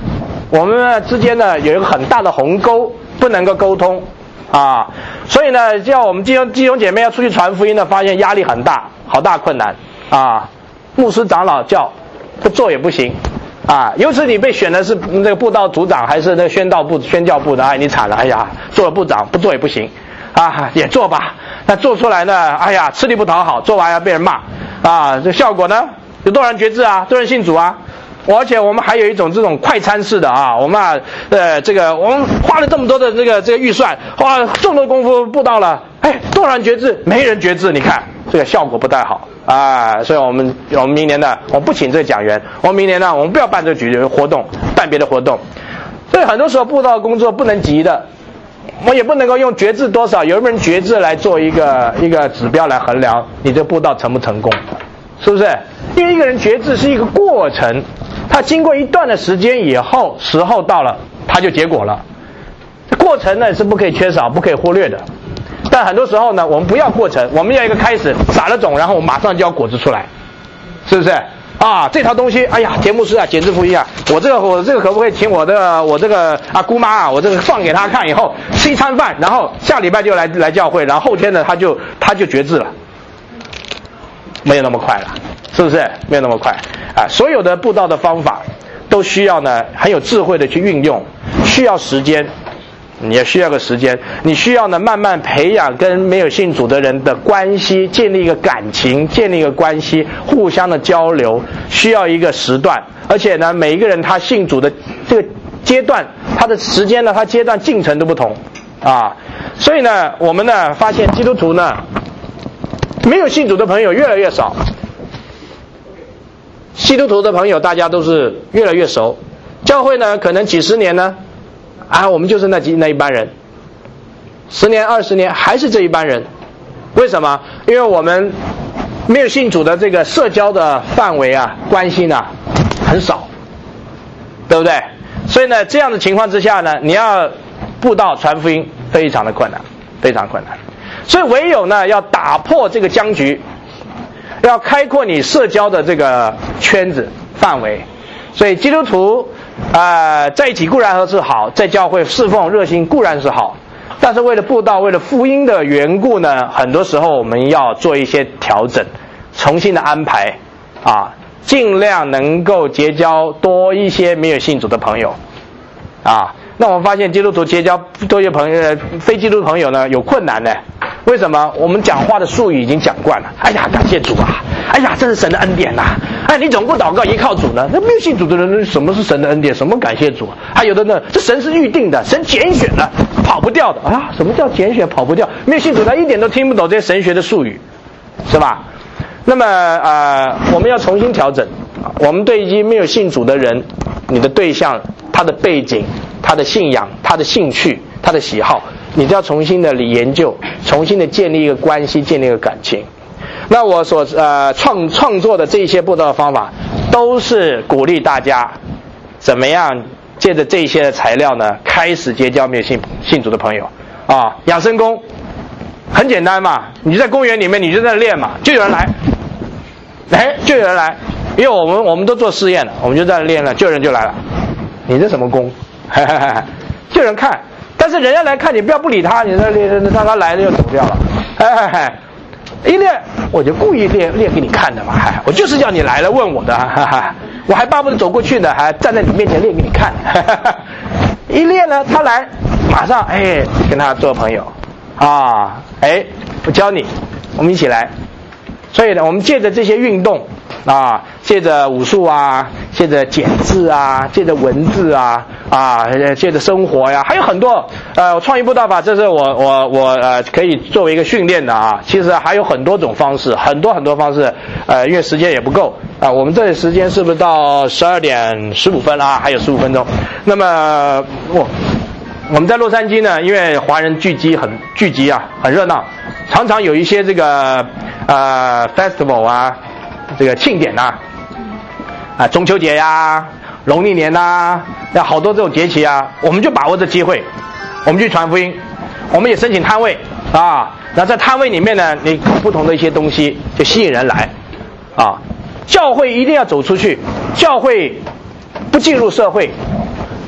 我们之间呢有一个很大的鸿沟，不能够沟通啊，所以呢，叫我们弟兄弟兄姐妹要出去传福音呢，发现压力很大，好大困难啊。牧师长老叫不做也不行啊，尤其你被选的是那个布道组长还是那个宣道部宣教部的，哎，你惨了，哎呀，做了部长不做也不行啊，也做吧。那做出来呢，哎呀，吃力不讨好，做完要被人骂啊，这效果呢，有多少人决志啊，多少人信主啊？而且我们还有一种这种快餐式的啊，我们啊，呃，这个我们花了这么多的这个这个预算，花了这么多功夫布道了，哎，多少人决志？没人决志，你看这个效果不太好啊。所以我们我们明年呢，我们不请这个讲员，我们明年呢，我们不要办这个局活动，办别的活动。所以很多时候布道工作不能急的。我也不能够用决志多少，有没有人决志来做一个一个指标来衡量你这布道成不成功，是不是？因为一个人决志是一个过程，他经过一段的时间以后，时候到了，他就结果了。过程呢是不可以缺少、不可以忽略的。但很多时候呢，我们不要过程，我们要一个开始，撒了种，然后我马上就要果子出来，是不是？啊，这套东西，哎呀，田牧师啊，简直福音啊！我这个我这个可不可以请我的我这个啊姑妈啊，我这个放给她看以后吃一餐饭，然后下礼拜就来来教会，然后后天呢他就他就决志了，没有那么快了，是不是？没有那么快啊！所有的布道的方法都需要呢很有智慧的去运用，需要时间。你也需要个时间，你需要呢慢慢培养跟没有信主的人的关系，建立一个感情，建立一个关系，互相的交流，需要一个时段。而且呢，每一个人他信主的这个阶段，他的时间呢，他阶段进程都不同啊。所以呢，我们呢发现基督徒呢，没有信主的朋友越来越少，基督徒的朋友大家都是越来越熟，教会呢可能几十年呢。啊，我们就是那几那一班人，十年二十年还是这一班人，为什么？因为我们没有信主的这个社交的范围啊，关系呢很少，对不对？所以呢，这样的情况之下呢，你要布道传福音非常的困难，非常困难。所以唯有呢，要打破这个僵局，要开阔你社交的这个圈子范围。所以基督徒。呃，在一起固然是好，在教会侍奉热心固然是好，但是为了布道、为了福音的缘故呢，很多时候我们要做一些调整，重新的安排啊，尽量能够结交多一些没有信主的朋友啊。那我们发现基督徒结交多一些朋友，非基督徒朋友呢有困难呢。为什么？我们讲话的术语已经讲惯了。哎呀，感谢主啊！哎呀，这是神的恩典呐、啊！哎，你总不祷告依靠主呢？那没有信主的人，什么是神的恩典？什么感谢主啊？还有的呢，这神是预定的，神拣选了，跑不掉的啊！什么叫拣选跑不掉？没有信主，他一点都听不懂这些神学的术语，是吧？那么呃，我们要重新调整。我们对于没有信主的人，你的对象、他的背景、他的信仰、他的兴趣、他的喜好，你都要重新的研究，重新的建立一个关系，建立一个感情。那我所呃创创作的这些布道方法，都是鼓励大家怎么样借着这些的材料呢，开始结交没有信信主的朋友啊。养生功很简单嘛，你在公园里面你就在那练嘛，就有人来，哎，就有人来，因为我们我们都做试验了，我们就在那练了，就有人就来了。你这什么功？就有人看，但是人家来看你不要不理他，你在练，让他来了就走掉了。哎哎一练我就故意练练给你看的嘛，哎，我就是叫你来了问我的，哈哈，我还巴不得走过去呢，还站在你面前练给你看。哈哈，一练呢，他来马上哎跟他做朋友啊，哎我教你，我们一起来。所以呢，我们借着这些运动啊，借着武术啊，借着简字啊，借着文字啊，啊，借着生活呀，还有很多呃，创意布道法，这是我我我呃可以作为一个训练的啊。其实还有很多种方式，很多很多方式，呃，因为时间也不够啊。我们这里时间是不是到十二点十五分啊？还有十五分钟。那么我我们在洛杉矶呢，因为华人聚集很聚集啊，很热闹，常常有一些这个呃 festival 啊。这个庆典呐、啊，啊，中秋节呀、啊，农历年呐、啊，那好多这种节期啊，我们就把握这机会，我们去传福音，我们也申请摊位啊，然后在摊位里面呢，你搞不同的一些东西，就吸引人来啊。教会一定要走出去，教会不进入社会，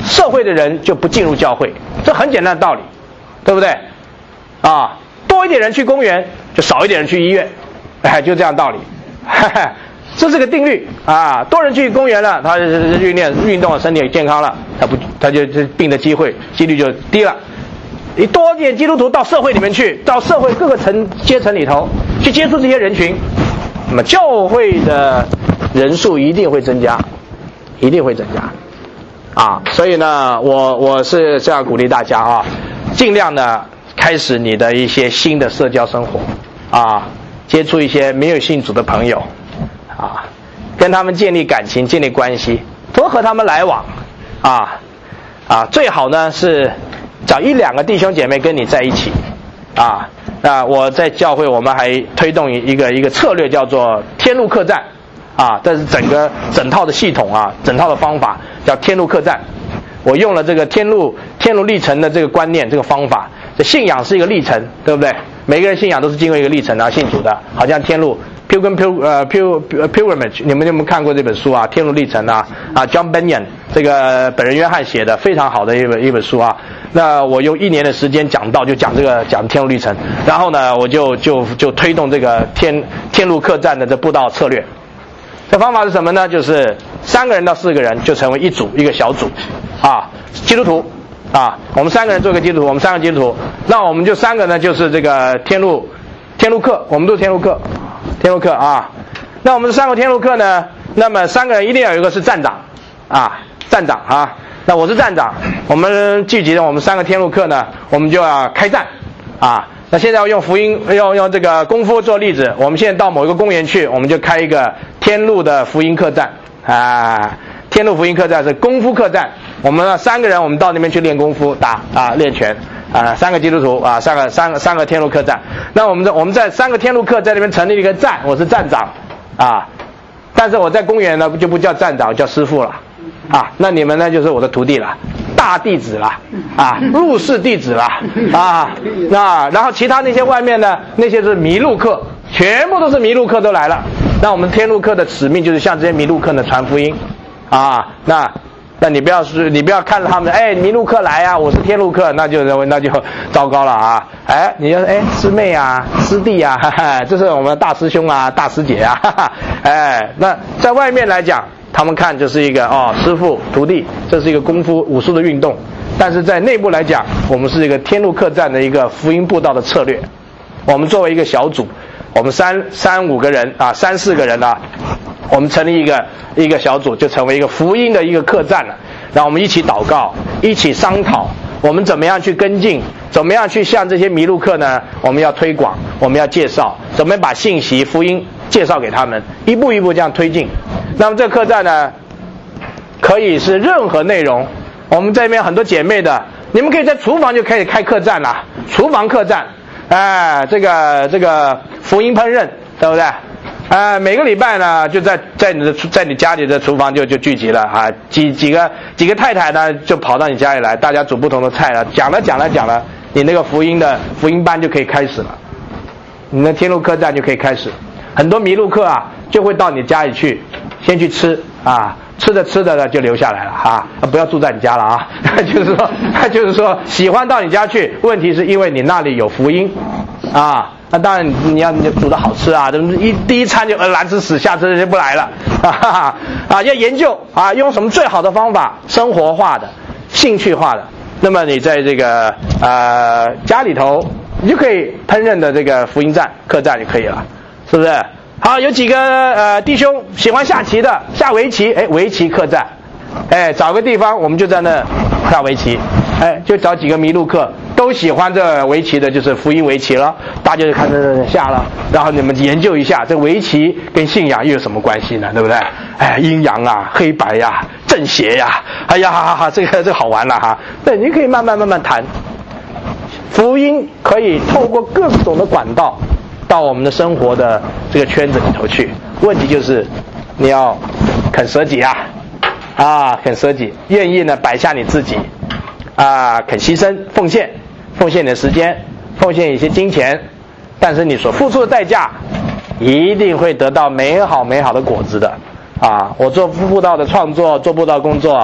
社会的人就不进入教会，这很简单的道理，对不对？啊，多一点人去公园，就少一点人去医院，哎，就这样道理，哈哈，这是个定律啊。多人去公园了，他运练运动了，身体也健康了，他不他就病的机会几率就低了。你多点基督徒到社会里面去，到社会各个层阶层里头去接触这些人群，那么教会的人数一定会增加，一定会增加啊。所以呢，我我是这样鼓励大家啊，尽量的开始你的一些新的社交生活啊，接触一些没有信主的朋友啊，跟他们建立感情，建立关系，多和他们来往啊啊，最好呢是找一两个弟兄姐妹跟你在一起啊。那我在教会我们还推动一个一个策略，叫做天路客栈啊，这是整个整套的系统啊，整套的方法叫天路客栈。我用了这个天路天路历程的这个观念，这个方法。这信仰是一个历程，对不对？每个人信仰都是经过一个历程啊，信主的，好像天路 Pilgrim Pil 呃 Pil Pilgrimage， 你们有没有看过这本书啊？天路历程啊啊 ，John Bunyan 这个本人约翰写的非常好的一本一本书啊。那我用一年的时间讲到，就讲这个讲天路历程，然后呢，我就就就推动这个天天路客栈的这布道策略。这方法是什么呢？就是三个人到四个人就成为一组一个小组啊，基督徒。啊，我们三个人做个基督徒，我们三个基督徒，那我们就三个呢，就是这个天路天路客，我们都是天路客，天路客啊。那我们三个天路客呢，那么三个人一定要有一个是站长啊，站长啊。那我是站长，我们聚集的我们三个天路客呢，我们就要开战啊。那现在要用福音，用用这个功夫做例子，我们现在到某一个公园去，我们就开一个天路的福音客栈啊。天路福音客栈是功夫客栈，我们三个人，我们到那边去练功夫，打啊练拳啊，三个基督徒啊，三个三个三个天路客栈。那我们在我们在三个天路客在那边成立一个站，我是站长啊，但是我在公园呢就不叫站长，叫师傅了啊。那你们呢就是我的徒弟了，大弟子了啊，入室弟子了啊。那然后其他那些外面呢，那些是迷路客，全部都是迷路客都来了。那我们天路客的使命就是向这些迷路客呢传福音。啊，那那你不要是，你不要看着他们，哎，迷路客来啊，我是天路客，那就那就糟糕了啊！哎，你要哎师妹啊，师弟啊，哈哈，这是我们的大师兄啊，大师姐啊，哈哈，哎，那在外面来讲，他们看就是一个哦师傅徒弟，这是一个功夫武术的运动，但是在内部来讲，我们是一个天路客栈的一个福音布道的策略。我们作为一个小组，我们三三五个人啊，三四个人啊。我们成立一个一个小组，就成为一个福音的一个客栈了。然后我们一起祷告，一起商讨，我们怎么样去跟进，怎么样去向这些迷路客呢？我们要推广，我们要介绍，怎么把信息福音介绍给他们，一步一步这样推进。那么这个客栈呢，可以是任何内容。我们这边很多姐妹的，你们可以在厨房就可以开客栈了，厨房客栈，哎，这个这个福音烹饪，对不对？呃，每个礼拜呢，就在在你的在你家里的厨房就就聚集了啊，几几个几个太太呢，就跑到你家里来，大家煮不同的菜了，讲了讲了讲了，你那个福音的福音班就可以开始了，你的天路客栈就可以开始。很多迷路客啊，就会到你家里去，先去吃啊，吃着吃着呢就留下来了哈、啊，不要住在你家了啊，就是说就是说喜欢到你家去，问题是因为你那里有福音啊。那当然你，你要你煮的好吃啊，一第一餐就呃难吃死，下次就不来了啊哈哈啊！要研究啊，用什么最好的方法，生活化的、兴趣化的。那么你在这个呃家里头，你就可以烹饪的这个福音站、客栈就可以了，是不是？好，有几个呃弟兄喜欢下棋的，下围棋，哎，围棋客栈，哎，找个地方我们就在那下围棋，哎，就找几个迷路客。都喜欢这围棋的，就是福音围棋了，大家就看着下了，然后你们研究一下，这围棋跟信仰又有什么关系呢？对不对？哎，阴阳啊，黑白呀、啊，正邪呀、啊，哎呀，哈哈哈，这个这个好玩了哈。对，你可以慢慢慢慢谈，福音可以透过各种的管道到我们的生活的这个圈子里头去。问题就是你要肯舍己啊，啊，肯舍己，愿意呢摆下你自己啊，肯牺牲奉献。奉献你的时间，奉献一些金钱，但是你所付出的代价一定会得到美好美好的果子的啊！我做布道的创作，做布道工作，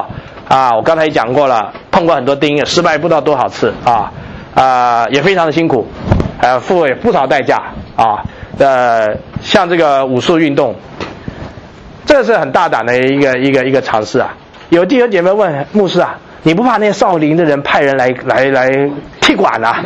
啊，我刚才也讲过了，碰过很多钉，失败不知道多少次啊，啊，也非常的辛苦，呃，付了不少代价啊。呃，像这个武术运动，这是很大胆的一个一个一个尝试啊。有弟兄姐妹问牧师啊，你不怕那些少林的人派人来来来踢馆啊？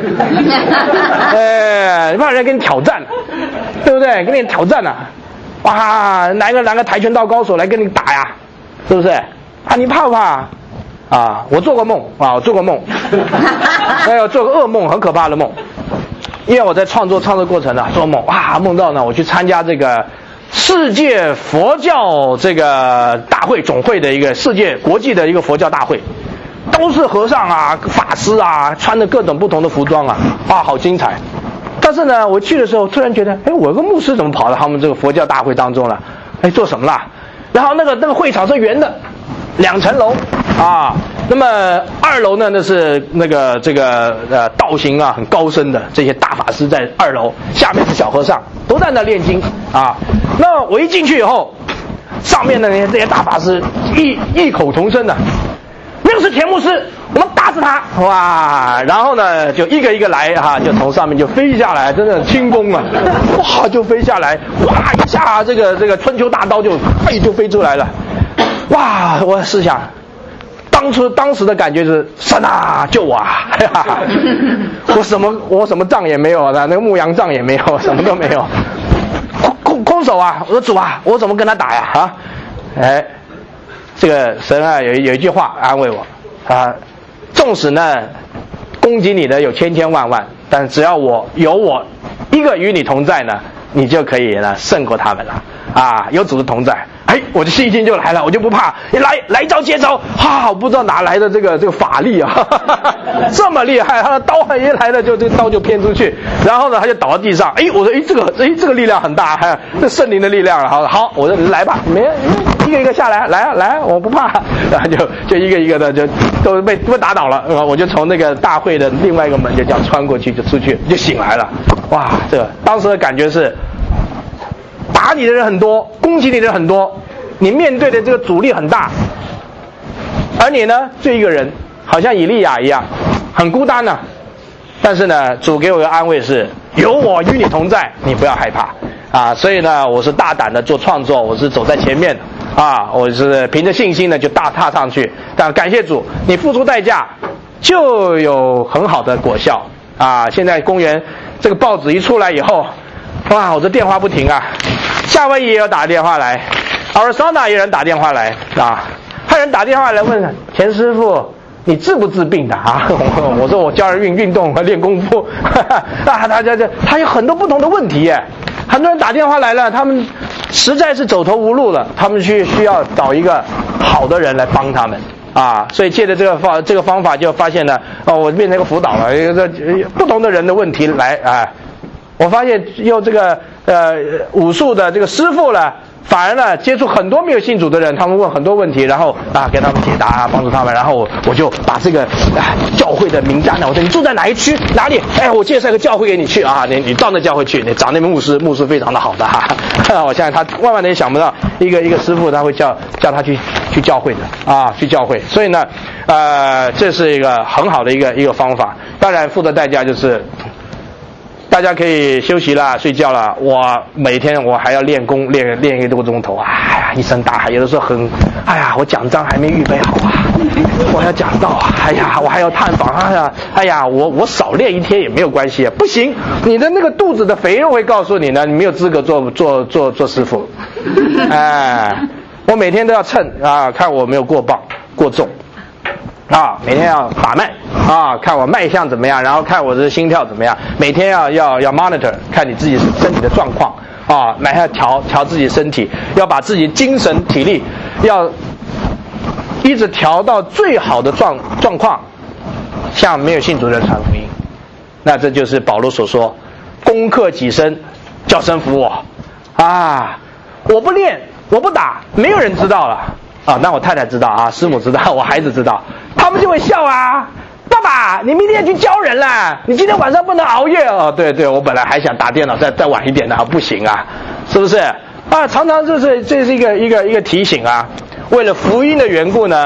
呃，你怕人跟你挑战，对不对？跟你挑战啊！哇，来个来个跆拳道高手来跟你打呀，是不是？啊，你怕不怕？啊，我做过梦啊，我做过梦，还有做过噩梦，很可怕的梦。因为我在创作创作过程呢，做梦哇，梦到呢我去参加这个世界佛教这个大会总会的一个世界国际的一个佛教大会，都是和尚啊、法师啊，穿着各种不同的服装啊，啊，好精彩。但是呢，我去的时候突然觉得，哎，我个牧师怎么跑到他们这个佛教大会当中了？哎，做什么啦？然后那个那个会场是圆的，两层楼啊。那么二楼呢，那是那个这个呃道行啊很高深的这些大法师在二楼，下面是小和尚，都在那练经啊。那我一进去以后，上面的那些这些大法师异异口同声的，那个是田牧师，我们打死他！哇，然后呢就一个一个来哈、啊，就从上面就飞下来，真的轻功啊，哇就飞下来，哇一下这个这个春秋大刀就飞就飞出来了，哇！我试想。当初当时的感觉是神啊救我啊！我什么我什么杖也没有啊，那个牧羊杖也没有，什么都没有，空空空手啊！我说主啊，我怎么跟他打呀？啊，哎，这个神啊有有一句话安慰我啊，纵使呢攻击你的有千千万万，但只要我有我一个与你同在呢，你就可以呢胜过他们了啊！有主的同在。哎，我的信心就来了，我就不怕，你来来招接招，哈、啊，我不知道哪来的这个这个法力啊，哈哈哈这么厉害，他的刀一来了就这个刀就偏出去，然后呢他就倒到地上，哎，我说哎这个哎这个力量很大，还有这圣灵的力量了，好好，我说来吧，没一个一个下来，来啊来啊，我不怕，然后就就一个一个的就都被都被打倒了，我就从那个大会的另外一个门就这样穿过去就出去就醒来了，哇，这个当时的感觉是。打你的人很多，攻击你的人很多，你面对的这个阻力很大，而你呢，就一个人，好像以利亚一样，很孤单呢、啊。但是呢，主给我的安慰是，有我与你同在，你不要害怕啊。所以呢，我是大胆的做创作，我是走在前面啊，我是凭着信心呢就大踏上去。但感谢主，你付出代价，就有很好的果效啊。现在公园这个报纸一出来以后。哇，我这电话不停啊！夏威夷也有打电话来 ，Arizona 也有人打电话来啊，还有人打电话来问钱师傅，你治不治病的啊？我说我教人运运动和练功夫，啊，他他他他有很多不同的问题耶。很多人打电话来了，他们实在是走投无路了，他们需需要找一个好的人来帮他们啊。所以借着这个方这个方法，就发现呢，哦，我变成一个辅导了，一个不同的人的问题来啊。我发现用这个呃武术的这个师傅呢，反而呢接触很多没有信主的人，他们问很多问题，然后啊给他们解答，帮助他们，然后我我就把这个啊教会的名单呢，我说你住在哪一区哪里？哎，我介绍一个教会给你去啊，你你到那教会去，你找那边牧师，牧师非常的好的哈。我相信他万万的也想不到，一个一个师傅他会叫叫他去去教会的啊，去教会。所以呢，呃，这是一个很好的一个一个方法。当然付的代价就是。大家可以休息了，睡觉了。我每天我还要练功，练练一个多钟头。哎呀，一声大喊，有的时候很，哎呀，我讲章还没预备好啊，我要讲道啊，哎呀，我还要探访，哎呀，哎呀，我我少练一天也没有关系啊，不行，你的那个肚子的肥肉会告诉你呢，你没有资格做做做做师傅。哎，我每天都要称啊，看我没有过磅过重。啊，每天要把脉啊，看我脉象怎么样，然后看我的心跳怎么样，每天要要要 monitor 看你自己身体的状况啊，每天要调调自己身体，要把自己精神体力要一直调到最好的状状况，向没有信主的人传福音。那这就是保罗所说，攻克己身，叫神服我啊！我不练，我不打，没有人知道了。啊，那我太太知道啊，师母知道，我孩子知道，他们就会笑啊。爸爸，你明天去教人了，你今天晚上不能熬夜哦。对对，我本来还想打电脑再再晚一点的，不行啊，是不是？啊，常常就是这是一个一个一个提醒啊。为了福音的缘故呢，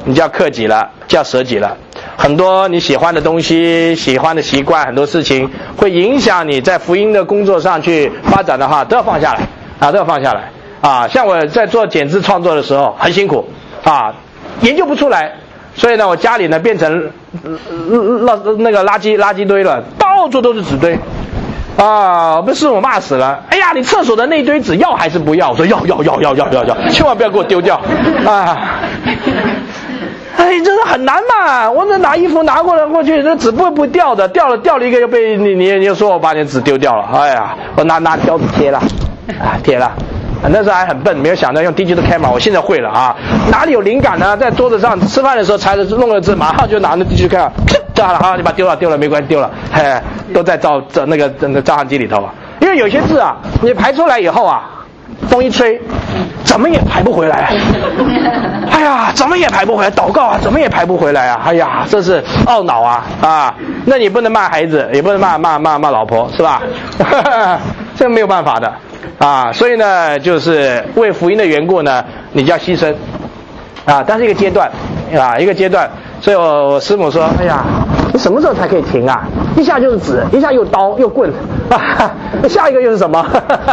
你就要克己了，就要舍己了。很多你喜欢的东西、喜欢的习惯，很多事情会影响你在福音的工作上去发展的话，都要放下来啊，都要放下来啊。像我在做剪字创作的时候很辛苦啊，研究不出来，所以呢，我家里呢变成垃那个垃圾垃圾堆了，到处都是纸堆。啊！被师母骂死了。哎呀，你厕所的那堆纸要还是不要？我说要要要要要要要，千万不要给我丢掉啊！哎，真的很难嘛！我这拿衣服拿过来过去，这纸不会不会掉的，掉了掉了一个又被你你你又说我把你的纸丢掉了。哎呀，我拿拿胶纸贴了，啊贴了。那时候还很笨，没有想到用 digital camera， 我现在会了啊！哪里有灵感呢？在桌子上吃饭的时候才弄了字，马上就拿那 digital camera， 掉了，好，你把丢了丢了没关系，丢了，嘿，都在照照那个那个照相机里头啊。因为有些字啊，你排出来以后啊，风一吹，怎么也排不回来、啊。哎呀，怎么也排不回来，祷告啊，怎么也排不回来啊！哎呀，这是懊恼啊啊！那你不能骂孩子，也不能骂骂骂骂老婆，是吧？这没有办法的。啊，所以呢，就是为福音的缘故呢，你就要犧牲，啊，但是一个阶段，啊，一个阶段。所以我我师母说，哎呀，你什么时候才可以停啊？一下就是纸，一下又刀又棍，啊，下一个又是什么？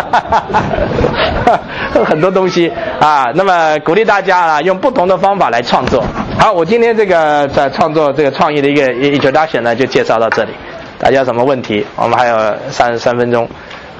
很多东西啊。那么鼓励大家啊，用不同的方法来创作。好，我今天这个在创作这个创意的一个 introduction 呢，就介绍到这里。大家有什么问题？我们还有三十三分钟。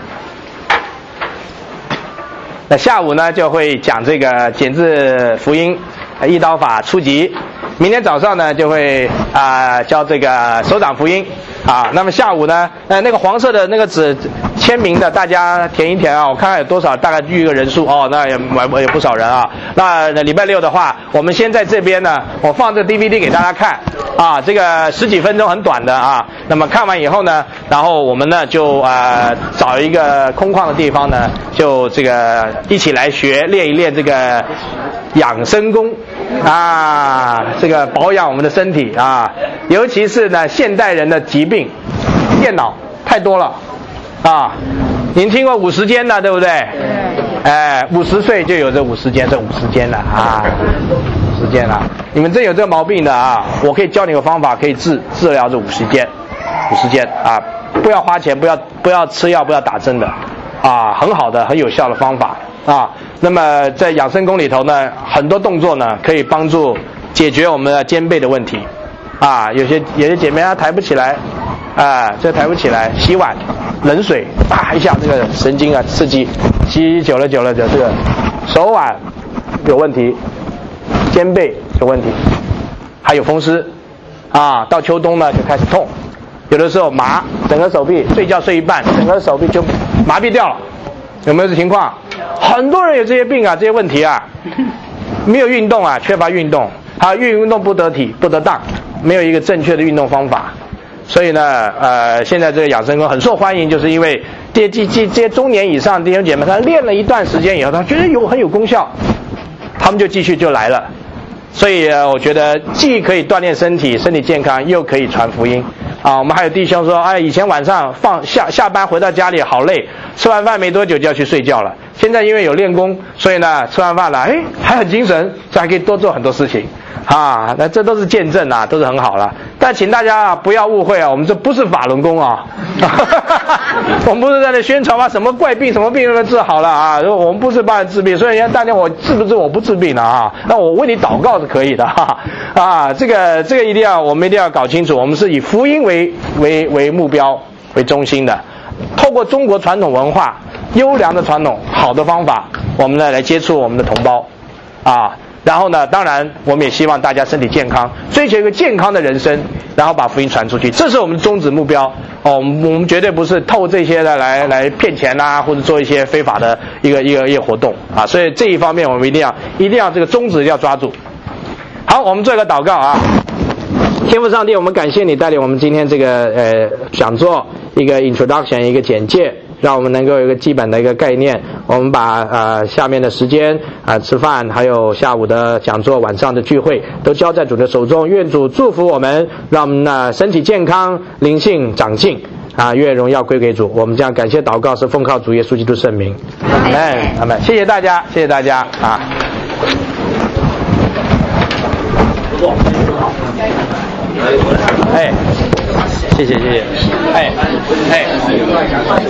那下午呢就会讲这个简字福音一刀法初级，明天早上呢就会啊、呃、教这个手掌福音啊。那么下午呢，呃那个黄色的那个纸签名的，大家填一填啊，我看看有多少，大概预一个人数哦，那也也不少人啊。那礼拜六的话，我们先在这边呢，我放这 D V D 给大家看啊，这个十几分钟很短的啊。那么看完以后呢，然后我们呢就呃找一个空旷的地方呢，就这个一起来学练一练这个养生功啊，这个保养我们的身体啊，尤其是呢现代人的疾病，电脑太多了啊。您听过五十肩的对不对？哎，五十岁就有这五十肩，这五十肩了啊，五十肩了。你们真有这个毛病的啊，我可以教你个方法，可以治治疗这五十肩，五十肩啊，不要花钱，不要不要吃药，不要打针的啊，很好的很有效的方法啊。那么在养生功里头呢，很多动作呢可以帮助解决我们的肩背的问题啊。有些有些姐妹她抬不起来啊，这抬不起来，洗碗冷水啪一下，这个神经啊刺激，洗久了久了就这个手腕有问题，肩背有问题，还有风湿啊。到秋冬呢就开始痛，有的时候麻，整个手臂睡觉睡一半，整个手臂就麻痹掉了，有没有这情况？很多人有这些病啊，这些问题啊，没有运动啊，缺乏运动，还有运动不得体不得当，没有一个正确的运动方法。所以呢，呃，现在这个养生功很受欢迎，就是因为这这这这些中年以上弟兄姐妹，他练了一段时间以后，他觉得有很有功效，他们就继续就来了。所以、呃、我觉得既可以锻炼身体，身体健康，又可以传福音啊。我们还有弟兄说，哎，以前晚上放下下班回到家里好累，吃完饭没多久就要去睡觉了。现在因为有练功，所以呢，吃完饭了，哎，还很精神，所以还可以多做很多事情。啊，那这都是见证啊，都是很好了。但请大家不要误会啊，我们这不是法轮功啊，我们不是在那宣传啊，什么怪病什么病都治好了啊，我们不是帮人治病。所以人家大家我治不治我不治病的啊，那我为你祷告是可以的哈啊，这个这个一定要我们一定要搞清楚，我们是以福音为为为目标为中心的，透过中国传统文化优良的传统好的方法，我们呢来接触我们的同胞啊。然后呢，当然我们也希望大家身体健康，追求一个健康的人生，然后把福音传出去，这是我们的宗旨目标哦。我们我们绝对不是透这些的来来骗钱呐、啊，或者做一些非法的一个一个一个活动啊。所以这一方面我们一定要一定要这个宗旨要抓住。好，我们做一个祷告啊。天父上帝，我们感谢你带领我们今天这个呃讲座一个 introduction 一个简介，让我们能够有一个基本的一个概念。我们把呃下面的时间啊、呃、吃饭，还有下午的讲座、晚上的聚会，都交在主的手中。愿主祝福我们，让我们呢身体健康，灵性长进啊！愿荣耀归给主。我们这样感谢祷告是奉靠主耶稣基督圣名，阿门，阿门。谢谢大家，谢谢大家啊。 哎，谢谢谢谢，哎哎。